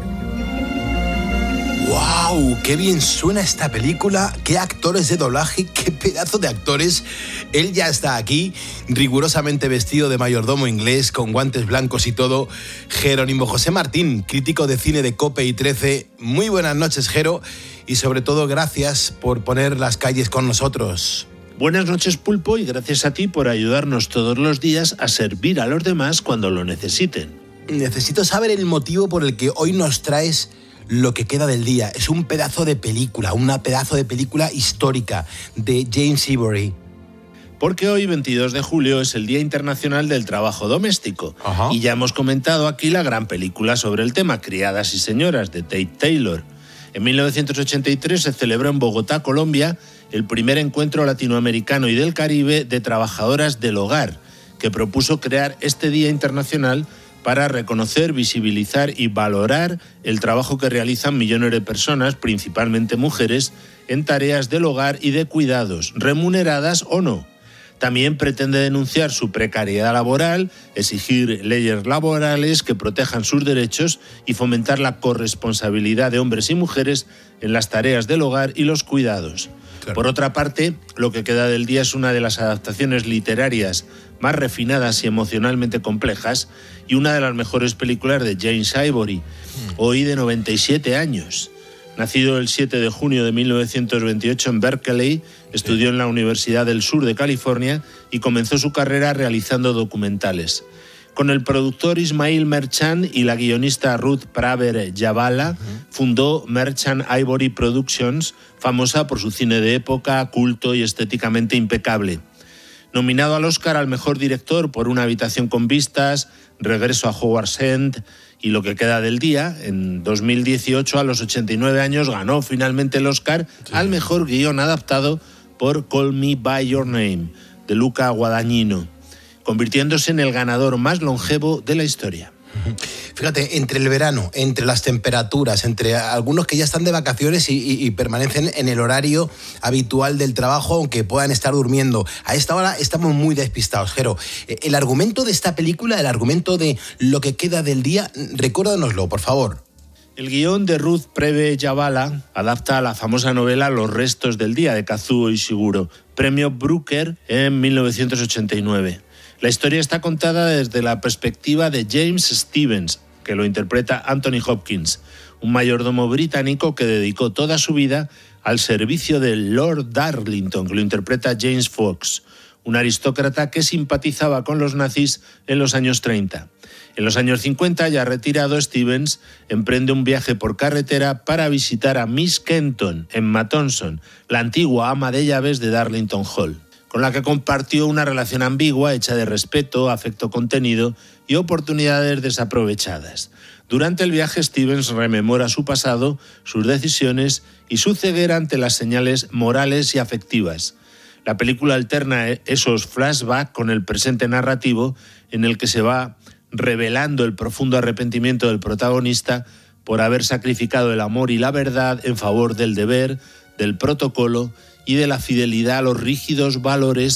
¡Wow! ¡Qué bien suena esta película! ¡Qué actores de doblaje! ¡Qué pedazo de actores! Él ya está aquí, rigurosamente vestido de mayordomo inglés, con guantes blancos y todo. Jerónimo José Martín, crítico de cine de COPE y trece. Muy buenas noches, Jero, y sobre todo gracias por poner las calles con nosotros. Buenas noches, Pulpo, y gracias a ti por ayudarnos todos los días a servir a los demás cuando lo necesiten. Necesito saber el motivo por el que hoy nos traes Lo que queda del día. Es un pedazo de película, una pedazo de película histórica de James Ivory. Porque hoy, veintidós de julio, es el Día Internacional del Trabajo Doméstico. Ajá. Y ya hemos comentado aquí la gran película sobre el tema, Criadas y Señoras, de Tate Taylor. En mil novecientos ochenta y tres se celebró en Bogotá, Colombia, el primer encuentro latinoamericano y del Caribe de trabajadoras del hogar, que propuso crear este Día Internacional para reconocer, visibilizar y valorar el trabajo que realizan millones de personas, principalmente mujeres, en tareas del hogar y de cuidados, remuneradas o no. También pretende denunciar su precariedad laboral, exigir leyes laborales que protejan sus derechos y fomentar la corresponsabilidad de hombres y mujeres en las tareas del hogar y los cuidados. Claro. Por otra parte, Lo que queda del día es una de las adaptaciones literarias más refinadas y emocionalmente complejas y una de las mejores películas de James Ivory, mm. hoy de noventa y siete años. Nacido el siete de junio de mil novecientos veintiocho en Berkeley, estudió sí. en la Universidad del Sur de California y comenzó su carrera realizando documentales. Con el productor Ismail Merchant y la guionista Ruth Praver Jabala, uh-huh. fundó Merchant Ivory Productions, famosa por su cine de época, culto y estéticamente impecable. Nominado al Oscar al mejor director por Una habitación con vistas, Regreso a Hogwarts End y Lo que queda del día, en dos mil dieciocho, a los ochenta y nueve años, ganó finalmente el Oscar sí. al mejor guión adaptado por Call Me By Your Name, de Luca Guadagnino, convirtiéndose en el ganador más longevo de la historia. Fíjate, entre el verano, entre las temperaturas, entre algunos que ya están de vacaciones y, y, y permanecen en el horario habitual del trabajo, aunque puedan estar durmiendo. A esta hora estamos muy despistados, Jero. El argumento de esta película, el argumento de Lo que queda del día, recuérdanoslo, por favor. El guión de Ruth Praver Jabala adapta a la famosa novela Los restos del día, de Kazuo Ishiguro, premio Booker en mil novecientos ochenta y nueve. La historia está contada desde la perspectiva de James Stevens, que lo interpreta Anthony Hopkins, un mayordomo británico que dedicó toda su vida al servicio del Lord Darlington, que lo interpreta James Fox, un aristócrata que simpatizaba con los nazis en los años treinta. En los años cincuenta, ya retirado, Stevens emprende un viaje por carretera para visitar a Miss Kenton en Matonson, la antigua ama de llaves de Darlington Hall, con la que compartió una relación ambigua hecha de respeto, afecto contenido y oportunidades desaprovechadas. Durante el viaje, Stevens rememora su pasado, sus decisiones y su ceguera ante las señales morales y afectivas. La película alterna esos flashbacks con el presente narrativo, en el que se va revelando el profundo arrepentimiento del protagonista por haber sacrificado el amor y la verdad en favor del deber, del protocolo y de la fidelidad a los rígidos valores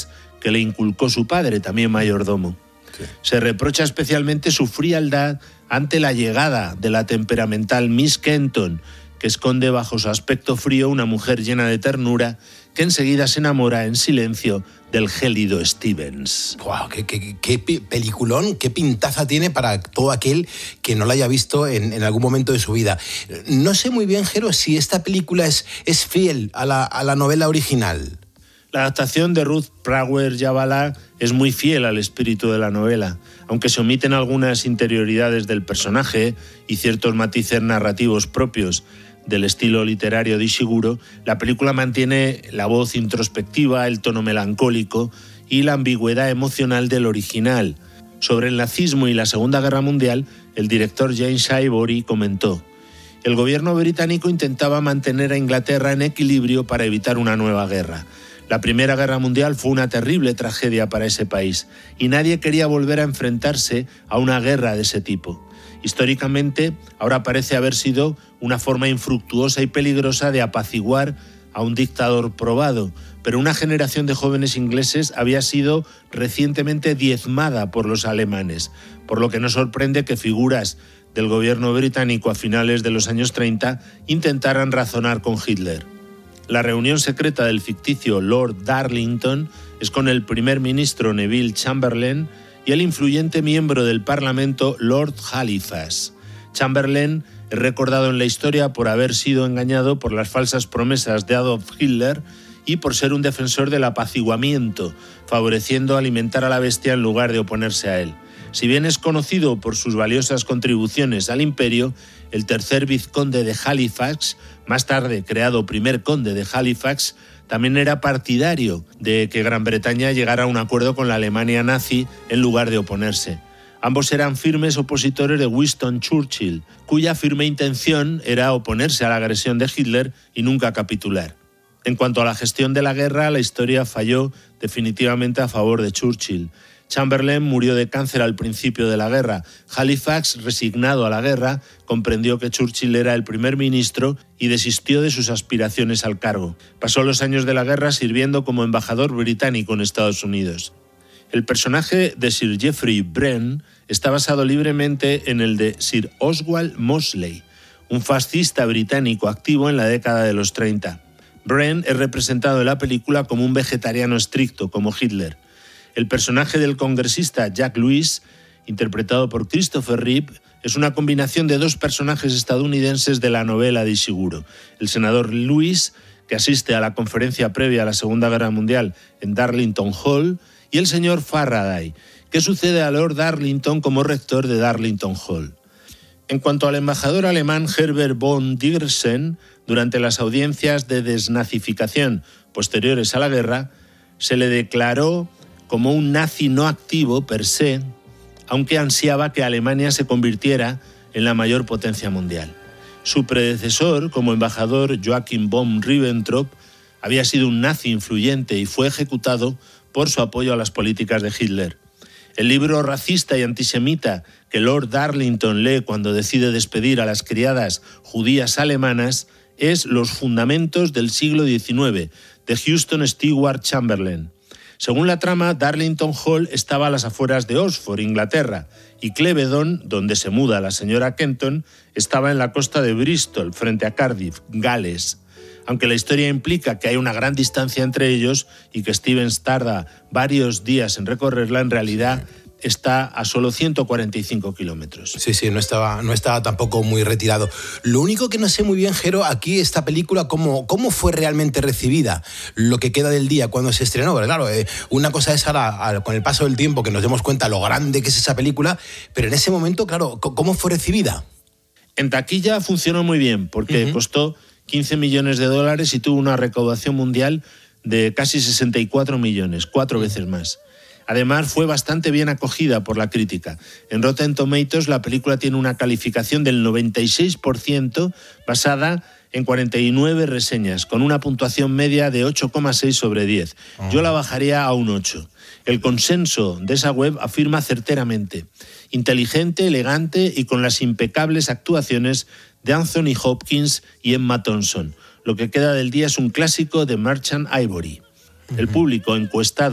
que le inculcó su padre, también mayordomo. Sí. Se reprocha especialmente su frialdad ante la llegada de la temperamental Miss Kenton, que esconde bajo su aspecto frío una mujer llena de ternura que enseguida se enamora en silencio del gélido Stevens. ¡Wow! Qué, qué, qué peliculón, qué pintaza tiene para todo aquel que no la haya visto en, en algún momento de su vida. No sé muy bien, Jero, si esta película es, es fiel a la, a la novela original. La adaptación de Ruth Prawer Yavala es muy fiel al espíritu de la novela, aunque se omiten algunas interioridades del personaje y ciertos matices narrativos propios del estilo literario de Ishiguro. La película mantiene la voz introspectiva, el tono melancólico y la ambigüedad emocional del original. Sobre el nazismo y la Segunda Guerra Mundial, el director James Ivory comentó: el gobierno británico intentaba mantener a Inglaterra en equilibrio para evitar una nueva guerra. La Primera Guerra Mundial fue una terrible tragedia para ese país y nadie quería volver a enfrentarse a una guerra de ese tipo. Históricamente, ahora parece haber sido una forma infructuosa y peligrosa de apaciguar a un dictador probado, pero una generación de jóvenes ingleses había sido recientemente diezmada por los alemanes, por lo que no sorprende que figuras del gobierno británico a finales de los años treinta intentaran razonar con Hitler. La reunión secreta del ficticio Lord Darlington es con el primer ministro Neville Chamberlain y el influyente miembro del Parlamento Lord Halifax. Chamberlain es recordado en la historia por haber sido engañado por las falsas promesas de Adolf Hitler y por ser un defensor del apaciguamiento, favoreciendo alimentar a la bestia en lugar de oponerse a él. Si bien es conocido por sus valiosas contribuciones al imperio, el tercer vizconde de Halifax, más tarde creado primer conde de Halifax, también era partidario de que Gran Bretaña llegara a un acuerdo con la Alemania nazi en lugar de oponerse. Ambos eran firmes opositores de Winston Churchill, cuya firme intención era oponerse a la agresión de Hitler y nunca capitular. En cuanto a la gestión de la guerra, la historia falló definitivamente a favor de Churchill. Chamberlain murió de cáncer al principio de la guerra. Halifax, resignado a la guerra, comprendió que Churchill era el primer ministro y desistió de sus aspiraciones al cargo. Pasó los años de la guerra sirviendo como embajador británico en Estados Unidos. El personaje de Sir Geoffrey Bren está basado libremente en el de Sir Oswald Mosley, un fascista británico activo en la década de los treinta. Bren es representado en la película como un vegetariano estricto, como Hitler. El personaje del congresista Jack Lewis, interpretado por Christopher Reeve, es una combinación de dos personajes estadounidenses de la novela de Ishiguro. El senador Lewis, que asiste a la conferencia previa a la Segunda Guerra Mundial en Darlington Hall, y el señor Faraday, que sucede a Lord Darlington como rector de Darlington Hall. En cuanto al embajador alemán Herbert von Diegersen, durante las audiencias de desnazificación posteriores a la guerra, se le declaró como un nazi no activo per se, aunque ansiaba que Alemania se convirtiera en la mayor potencia mundial. Su predecesor, como embajador, Joachim von Ribbentrop, había sido un nazi influyente y fue ejecutado por su apoyo a las políticas de Hitler. El libro racista y antisemita que Lord Darlington lee cuando decide despedir a las criadas judías alemanas es Los fundamentos del siglo diecinueve, de Houston Stewart Chamberlain. Según la trama, Darlington Hall estaba a las afueras de Oxford, Inglaterra, y Clevedon, donde se muda la señora Kenton, estaba en la costa de Bristol, frente a Cardiff, Gales. Aunque la historia implica que hay una gran distancia entre ellos y que Stevens tarda varios días en recorrerla, en realidad está a solo ciento cuarenta y cinco kilómetros. Sí, sí, no estaba, no estaba tampoco muy retirado. Lo único que no sé muy bien, Jero, aquí esta película, ¿cómo, cómo fue realmente recibida? Lo que queda del día cuando se estrenó. Pero claro, eh, una cosa es ahora, con el paso del tiempo, que nos demos cuenta lo grande que es esa película, pero en ese momento, claro, ¿cómo fue recibida? En taquilla funcionó muy bien, porque uh-huh. costó quince millones de dólares y tuvo una recaudación mundial de casi sesenta y cuatro millones, cuatro uh-huh. veces más. Además, fue bastante bien acogida por la crítica. En Rotten Tomatoes, la película tiene una calificación del noventa y seis por ciento basada en cuarenta y nueve reseñas, con una puntuación media de ocho coma seis sobre diez. Yo la bajaría a un ocho. El consenso de esa web afirma certeramente: inteligente, elegante y con las impecables actuaciones de Anthony Hopkins y Emma Thompson. Lo que queda del día es un clásico de Merchant Ivory. El público encuestado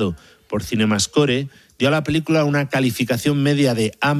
por CinemaScore, dio a la película una calificación media de A-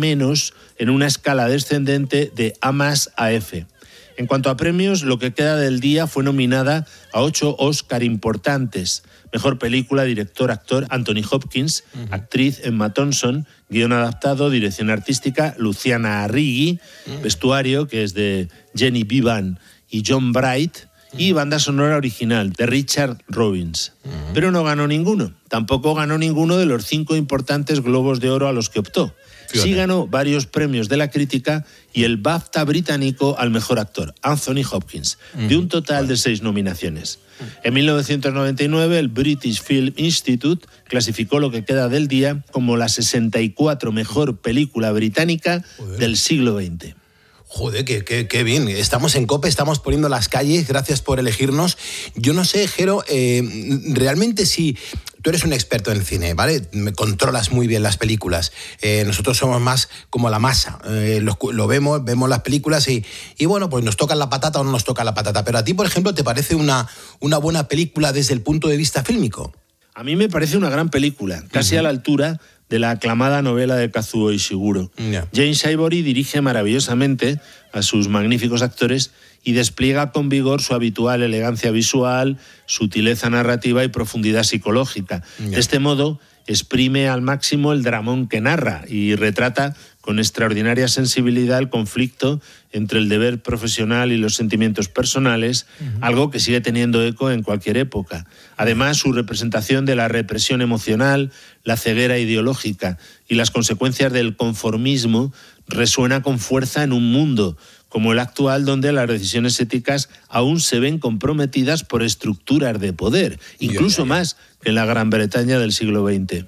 en una escala descendente de A más a F. En cuanto a premios, Lo que queda del día fue nominada a ocho Oscar importantes. Mejor película, director, actor, Anthony Hopkins, uh-huh. actriz, Emma Thompson, guión adaptado, dirección artística, Luciana Arrighi, uh-huh. vestuario, que es de Jenny Bevan y John Bright, uh-huh. y banda sonora original, de Richard Robbins. Uh-huh. Pero no ganó ninguno. Tampoco ganó ninguno de los cinco importantes Globos de Oro a los que optó. Fíjate. Sí ganó varios premios de la crítica y el BAFTA británico al mejor actor, Anthony Hopkins, uh-huh. de un total de seis nominaciones. Uh-huh. En mil novecientos noventa y nueve, el British Film Institute clasificó Lo que queda del día como la sesenta y cuatro mejor película británica Joder. del siglo veinte. Joder, qué, qué, qué bien. Estamos en COPE, estamos poniendo las calles. Gracias por elegirnos. Yo no sé, Jero, eh, realmente si tú eres un experto en el cine, ¿vale? Controlas muy bien las películas. Eh, nosotros somos más como la masa. Eh, lo, lo vemos, vemos las películas y, y bueno, pues nos tocan la patata o no nos toca la patata. Pero a ti, por ejemplo, ¿te parece una, una buena película desde el punto de vista fílmico? A mí me parece una gran película, casi uh-huh. a la altura de la aclamada novela de Kazuo Ishiguro. Yeah. James Ivory dirige maravillosamente a sus magníficos actores y despliega con vigor su habitual elegancia visual, sutileza narrativa y profundidad psicológica. Yeah. De este modo, exprime al máximo el dramón que narra y retrata con extraordinaria sensibilidad el conflicto entre el deber profesional y los sentimientos personales, uh-huh. algo que sigue teniendo eco en cualquier época. Además, su representación de la represión emocional, la ceguera ideológica y las consecuencias del conformismo resuena con fuerza en un mundo como el actual, donde las decisiones éticas aún se ven comprometidas por estructuras de poder, incluso más que en la Gran Bretaña del siglo veinte.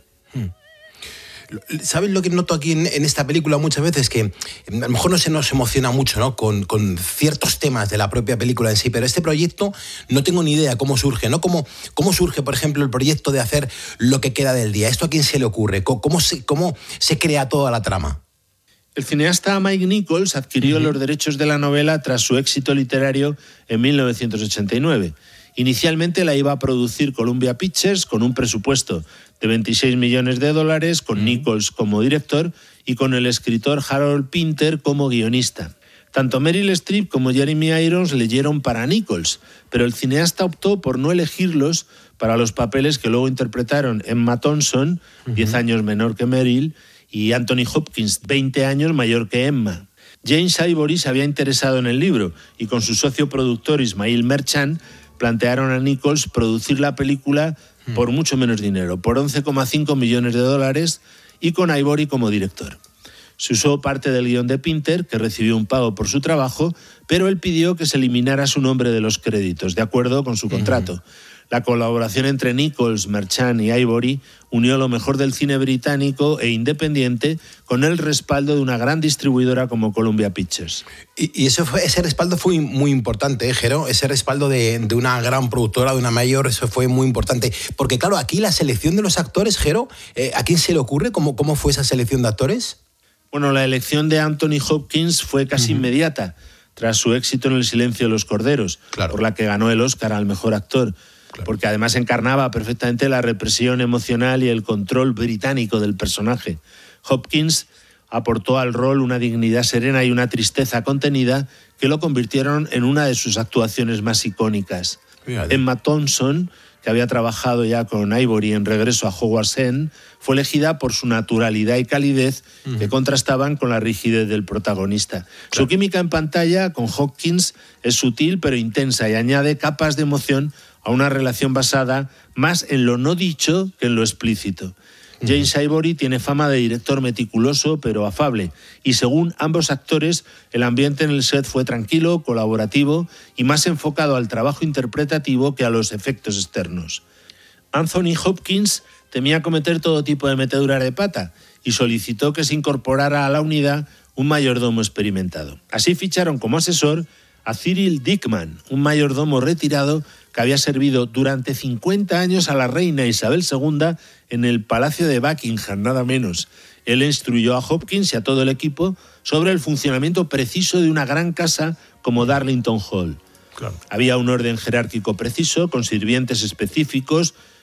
¿Sabes lo que noto aquí en, en esta película muchas veces? Que a lo mejor no se nos emociona mucho, ¿no? Con, con ciertos temas de la propia película en sí, pero este proyecto no tengo ni idea cómo surge, ¿no? ¿Cómo, cómo surge, por ejemplo, el proyecto de hacer Lo que queda del día? ¿Esto a quién se le ocurre? ¿Cómo, cómo, se, cómo se crea toda la trama? El cineasta Mike Nichols adquirió uh-huh. los derechos de la novela tras su éxito literario en mil novecientos ochenta y nueve. Inicialmente la iba a producir Columbia Pictures con un presupuesto de veintiséis millones de dólares, con Nichols como director y con el escritor Harold Pinter como guionista. Tanto Meryl Streep como Jeremy Irons leyeron para Nichols, pero el cineasta optó por no elegirlos para los papeles que luego interpretaron Emma Thompson, uh-huh. diez años menor que Meryl, y Anthony Hopkins, veinte años mayor que Emma. James Ivory se había interesado en el libro y con su socio productor Ismail Merchant plantearon a Nichols producir la película por mucho menos dinero, por once coma cinco millones de dólares, y con Ivory como director. Se usó parte del guión de Pinter, que recibió un pago por su trabajo, pero él pidió que se eliminara su nombre de los créditos, de acuerdo con su contrato. Uh-huh. La colaboración entre Nichols, Merchant y Ivory unió lo mejor del cine británico e independiente con el respaldo de una gran distribuidora como Columbia Pictures. Y, y eso fue, ese respaldo fue muy importante, ¿eh, Jero? Ese respaldo de, de una gran productora, de una mayor, eso fue muy importante. Porque claro, aquí la selección de los actores, Jero, eh, ¿a quién se le ocurre? ¿Cómo, cómo fue esa selección de actores? Bueno, la elección de Anthony Hopkins fue casi uh-huh. inmediata, tras su éxito en El silencio de los corderos, claro. por la que ganó el Oscar al mejor actor. Claro. Porque además encarnaba perfectamente la represión emocional y el control británico del personaje. Hopkins aportó al rol una dignidad serena y una tristeza contenida que lo convirtieron en una de sus actuaciones más icónicas. Fíjate. Emma Thompson, que había trabajado ya con Ivory en Regreso a Hogwarts End, fue elegida por su naturalidad y calidez uh-huh. que contrastaban con la rigidez del protagonista. Claro. Su química en pantalla con Hopkins es sutil pero intensa y añade capas de emoción a una relación basada más en lo no dicho que en lo explícito. James Ivory tiene fama de director meticuloso pero afable, y según ambos actores, el ambiente en el set fue tranquilo, colaborativo y más enfocado al trabajo interpretativo que a los efectos externos. Anthony Hopkins temía cometer todo tipo de meteduras de pata y solicitó que se incorporara a la unidad un mayordomo experimentado. Así ficharon como asesor a Cyril Dickman, un mayordomo retirado que había servido durante cincuenta años a la reina Isabel segunda en el Palacio de Buckingham, nada menos. Él instruyó a Hopkins y a todo el equipo sobre el funcionamiento preciso de una gran casa como Darlington Hall. Claro. Había un orden jerárquico preciso, con sirvientes específicos,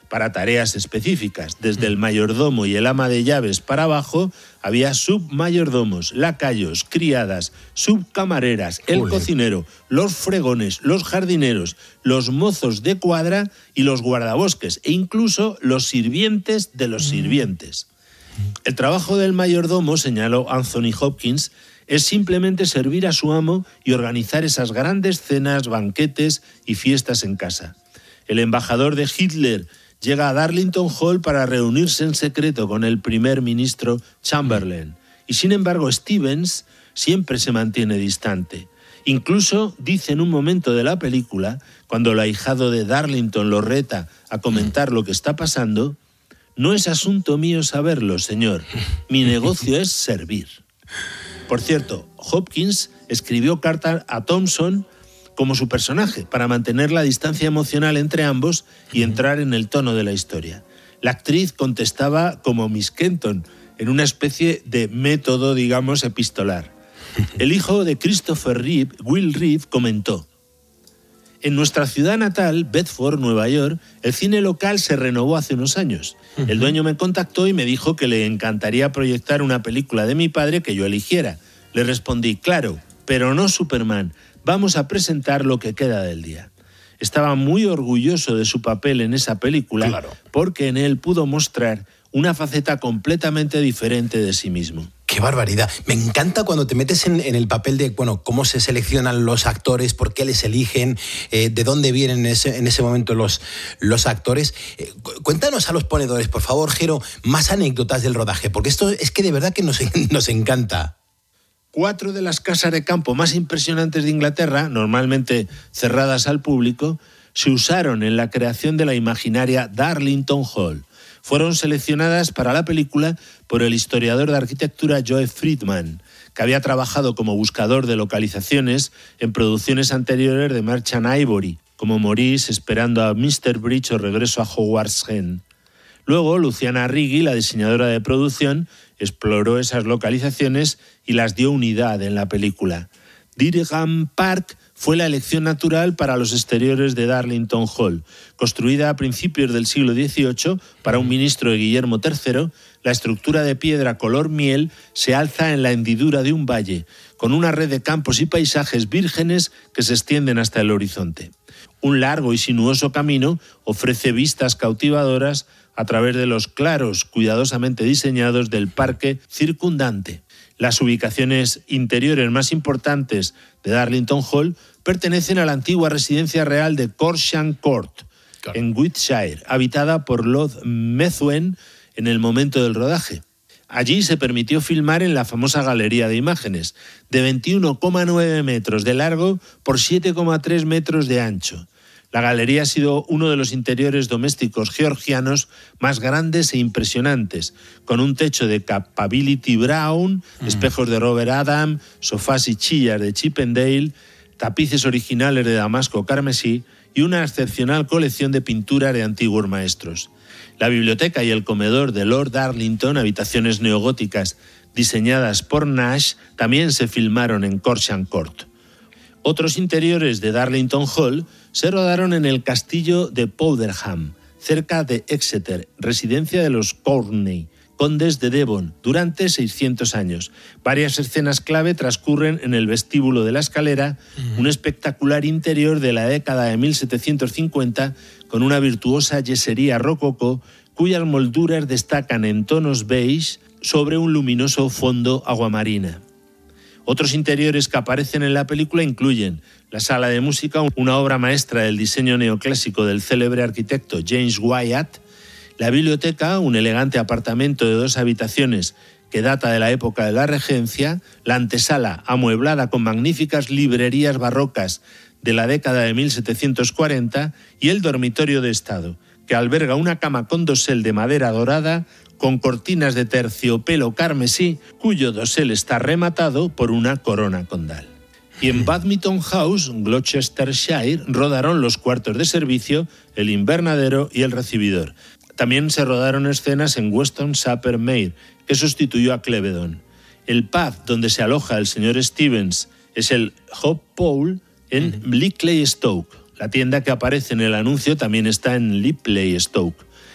para tareas específicas. Desde el mayordomo y el ama de llaves para abajo había submayordomos, lacayos, criadas, subcamareras, el Joder. cocinero, los fregones, los jardineros, los mozos de cuadra y los guardabosques, e incluso los sirvientes de los sirvientes. El trabajo del mayordomo, señaló Anthony Hopkins, es simplemente servir a su amo y organizar esas grandes cenas, banquetes y fiestas en casa. El embajador de Hitler llega a Darlington Hall para reunirse en secreto con el primer ministro Chamberlain. Y sin embargo, Stevens siempre se mantiene distante. Incluso dice en un momento de la película, cuando el ahijado de Darlington lo reta a comentar lo que está pasando: no es asunto mío saberlo, señor. Mi negocio es servir. Por cierto, Hopkins escribió carta a Thompson como su personaje, para mantener la distancia emocional entre ambos y entrar en el tono de la historia. La actriz contestaba como Miss Kenton, en una especie de método, digamos, epistolar. El hijo de Christopher Reeve, Will Reeve, comentó: en nuestra ciudad natal, Bedford, Nueva York, el cine local se renovó hace unos años. El dueño me contactó y me dijo que le encantaría proyectar una película de mi padre que yo eligiera. Le respondí: claro, pero no Superman. Vamos a presentar lo que queda del día. Estaba muy orgulloso de su papel en esa película, claro, porque en él pudo mostrar una faceta completamente diferente de sí mismo. ¡Qué barbaridad! Me encanta cuando te metes en, en el papel de, bueno, cómo se seleccionan los actores, por qué les eligen, eh, de dónde vienen en ese, en ese momento los, los actores. Eh, cuéntanos a los ponedores, por favor, Jero, más anécdotas del rodaje, porque esto es que de verdad que nos, nos encanta. Cuatro de las casas de campo más impresionantes de Inglaterra, normalmente cerradas al público, se usaron en la creación de la imaginaria Darlington Hall. Fueron seleccionadas para la película por el historiador de arquitectura Joe Friedman, que había trabajado como buscador de localizaciones en producciones anteriores de Merchant Ivory, como Maurice esperando a mister Bridge o Regreso a Hogwarts End. Luego, Luciana Riggi, la diseñadora de producción, exploró esas localizaciones y las dio unidad en la película. Digham Park fue la elección natural para los exteriores de Darlington Hall. Construida a principios del siglo dieciocho para un ministro de Guillermo tercero, la estructura de piedra color miel se alza en la hendidura de un valle, con una red de campos y paisajes vírgenes que se extienden hasta el horizonte. Un largo y sinuoso camino ofrece vistas cautivadoras a través de los claros cuidadosamente diseñados del parque circundante. Las ubicaciones interiores más importantes de Darlington Hall pertenecen a la antigua residencia real de Corsham Court, claro, en Wiltshire, habitada por Lord Methuen en el momento del rodaje. Allí se permitió filmar en la famosa galería de imágenes, de veintiuno coma nueve metros de largo por siete coma tres metros de ancho. La galería ha sido uno de los interiores domésticos georgianos más grandes e impresionantes, con un techo de Capability Brown, mm. espejos de Robert Adam, sofás y chillas de Chippendale, tapices originales de damasco carmesí y una excepcional colección de pinturas de antiguos maestros. La biblioteca y el comedor de Lord Darlington, habitaciones neogóticas diseñadas por Nash, también se filmaron en Corsham Court. Otros interiores de Darlington Hall se rodaron en el castillo de Powderham, cerca de Exeter, residencia de los Courtenay, condes de Devon, durante seiscientos años. Varias escenas clave transcurren en el vestíbulo de la escalera, uh-huh. un espectacular interior de la década de mil setecientos cincuenta, con una virtuosa yesería rococó, cuyas molduras destacan en tonos beige sobre un luminoso fondo aguamarina. Otros interiores que aparecen en la película incluyen la sala de música, una obra maestra del diseño neoclásico del célebre arquitecto James Wyatt, la biblioteca, un elegante apartamento de dos habitaciones que data de la época de la Regencia, la antesala amueblada con magníficas librerías barrocas de la década de mil setecientos cuarenta y el dormitorio de estado, que alberga una cama con dosel de madera dorada con cortinas de terciopelo carmesí, cuyo dosel está rematado por una corona condal. Y en Badminton House, Gloucestershire, rodaron los cuartos de servicio, el invernadero y el recibidor. También se rodaron escenas en Weston-super-Mare, que sustituyó a Clevedon. El pub donde se aloja el señor Stevens es el Hop Pole en Blickley Stoke. La tienda que aparece en el anuncio también está en Lipley Stoke.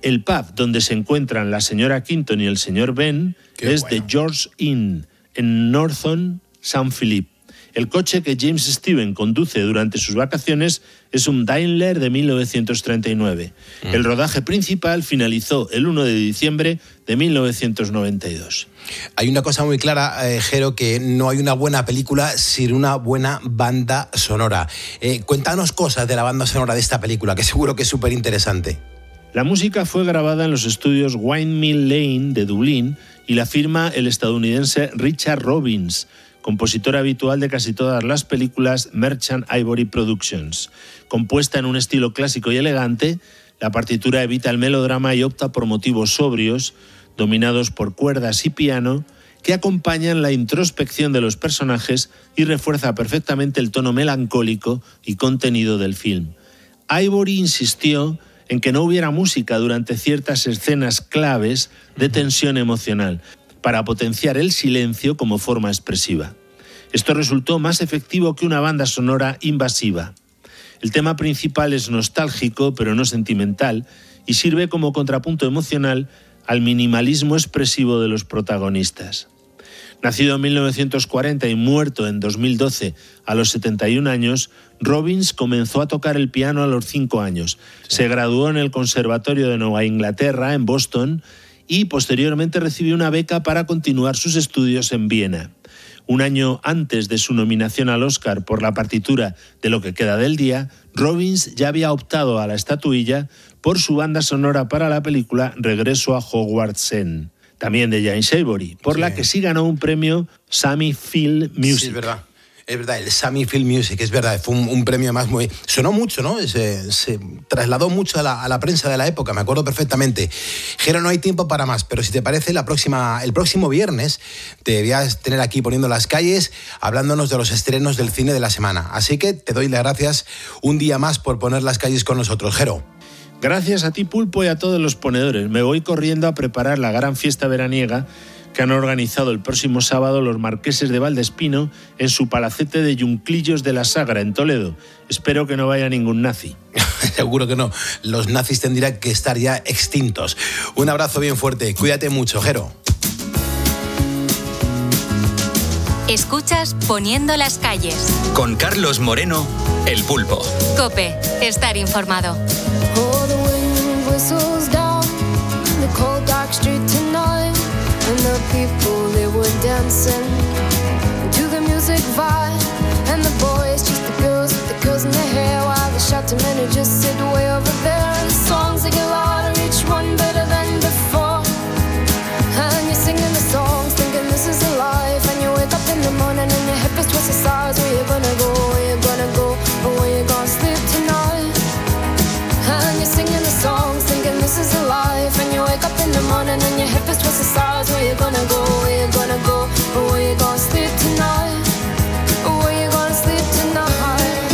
El pub donde se encuentran la señora Quinton y el señor Ben Qué es bueno. The George Inn, en Norton, Saint Philip. El coche que James Steven conduce durante sus vacaciones es un Daimler de mil novecientos treinta y nueve. Mm. El rodaje principal finalizó el primero de diciembre de mil novecientos noventa y dos. Hay una cosa muy clara, eh, Jero, que no hay una buena película sin una buena banda sonora. Eh, cuéntanos cosas de la banda sonora de esta película, que seguro que es súper interesante. La música fue grabada en los estudios Windmill Lane de Dublín y la firma el estadounidense Richard Robbins, compositor habitual de casi todas las películas Merchant Ivory Productions. Compuesta en un estilo clásico y elegante, la partitura evita el melodrama y opta por motivos sobrios, dominados por cuerdas y piano, que acompañan la introspección de los personajes y refuerza perfectamente el tono melancólico y contenido del film. Ivory insistió en que no hubiera música durante ciertas escenas claves de tensión emocional, para potenciar el silencio como forma expresiva. Esto resultó más efectivo que una banda sonora invasiva. El tema principal es nostálgico, pero no sentimental, y sirve como contrapunto emocional al minimalismo expresivo de los protagonistas. Nacido en mil novecientos cuarenta y muerto en dos mil doce a los setenta y un años, Robbins comenzó a tocar el piano a los cinco años. Se graduó en el Conservatorio de Nueva Inglaterra, en Boston, y posteriormente recibió una beca para continuar sus estudios en Viena. Un año antes de su nominación al Oscar por la partitura de Lo que queda del día, Robbins ya había optado a la estatuilla por su banda sonora para la película Regreso a Hogwarts End, también de James Ivory, por sí. la que sí ganó un premio Sammy Film Music. Sí, es verdad. Es verdad, el Sammy Film Music, es verdad, fue un, un premio más muy... Sonó mucho, ¿no? Se, se trasladó mucho a la, a la prensa de la época, me acuerdo perfectamente. Jero, no hay tiempo para más, pero si te parece, la próxima, el próximo viernes te voy a tener aquí poniendo las calles, hablándonos de los estrenos del cine de la semana. Así que te doy las gracias un día más por poner las calles con nosotros, Jero. Gracias a ti, Pulpo, y a todos los ponedores. Me voy corriendo a preparar la gran fiesta veraniega que han organizado el próximo sábado los marqueses de Valdespino en su palacete de Yunclillos de la Sagra, en Toledo. Espero que no vaya ningún nazi. Seguro que no. Los nazis tendrían que estar ya extintos. Un abrazo bien fuerte. Cuídate mucho, Jero. Escuchas Poniendo las calles. Con Carlos Moreno, El Pulpo. COPE. Estar informado. Oh, the wind whistles down the cold dark street tonight. And the people, they were dancing to the music vibe. And the boys chased the girls with the curls in their hair, while the shouting men who just sit way over there. And the songs, they get louder, each one better than before. And you're singing the songs, thinking this is a life. And you wake up in the morning and your hip is twisted sides. Where you gonna go, where you gonna go, or where you gonna sleep tonight? And you're singing the songs, thinking this is a life. And you wake up in the morning and your hip is twisted sides. Where you gonna go, where you gonna go, or where you gonna sleep tonight? Or where you gonna sleep tonight?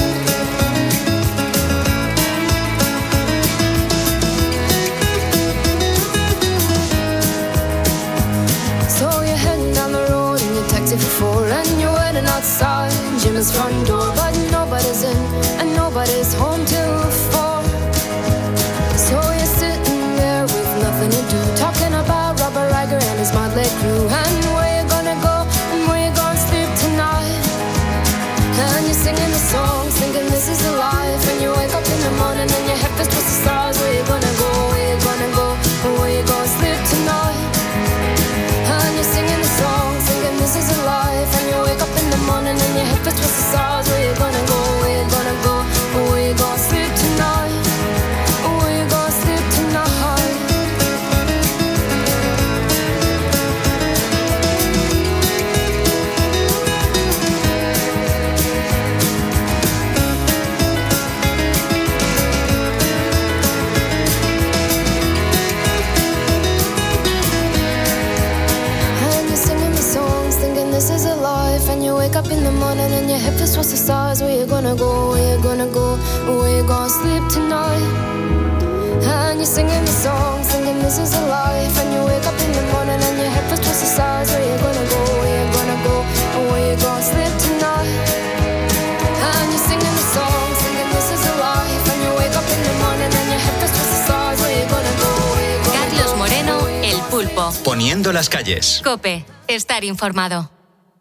So you're heading down the road in your taxi for four, and you're waiting outside Jim's front door, but nobody's in and nobody's home till four. So you're sitting there with nothing to do, talking about Robert Riger and his motley crew, and where you gonna go and where you gonna sleep tonight? And you're singing the songs, thinking this is the life. And you wake up in the morning and your head is twisted stars. Where you gonna go, where you gonna go, and where you gonna sleep tonight? And you're singing the songs, thinking this is a life. And you wake up in the morning and your head is twisted stars. Where you gonna go, where you gonna go, and where you gonna sleep tonight? Where you gonna sleep tonight? This is a life, and you wake up in the morning and your hip is towards the stars. Where you gonna go, where you gonna go, where you gonna sleep tonight? And you're singing the song, singing this is a life. And you wake up in the morning and your hip is towards the stars. Where you gonna go, where you gonna go, where you gonna sleep tonight? And you're singing the song, singing this is a life. And you wake up in the morning and your hip is towards the stars. Where you gonna go, where Pulpo. Poniendo las calles. COPE. Estar informado.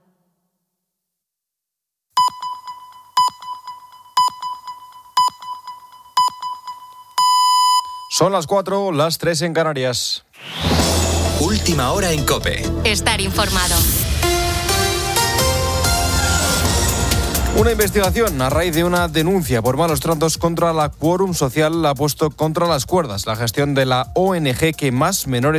Son las cuatro, las tres en Canarias. Última hora en COPE. Estar informado. Una investigación a raíz de una denuncia por malos tratos contra la Quórum Social ha puesto contra las cuerdas la gestión de la O N G que más menores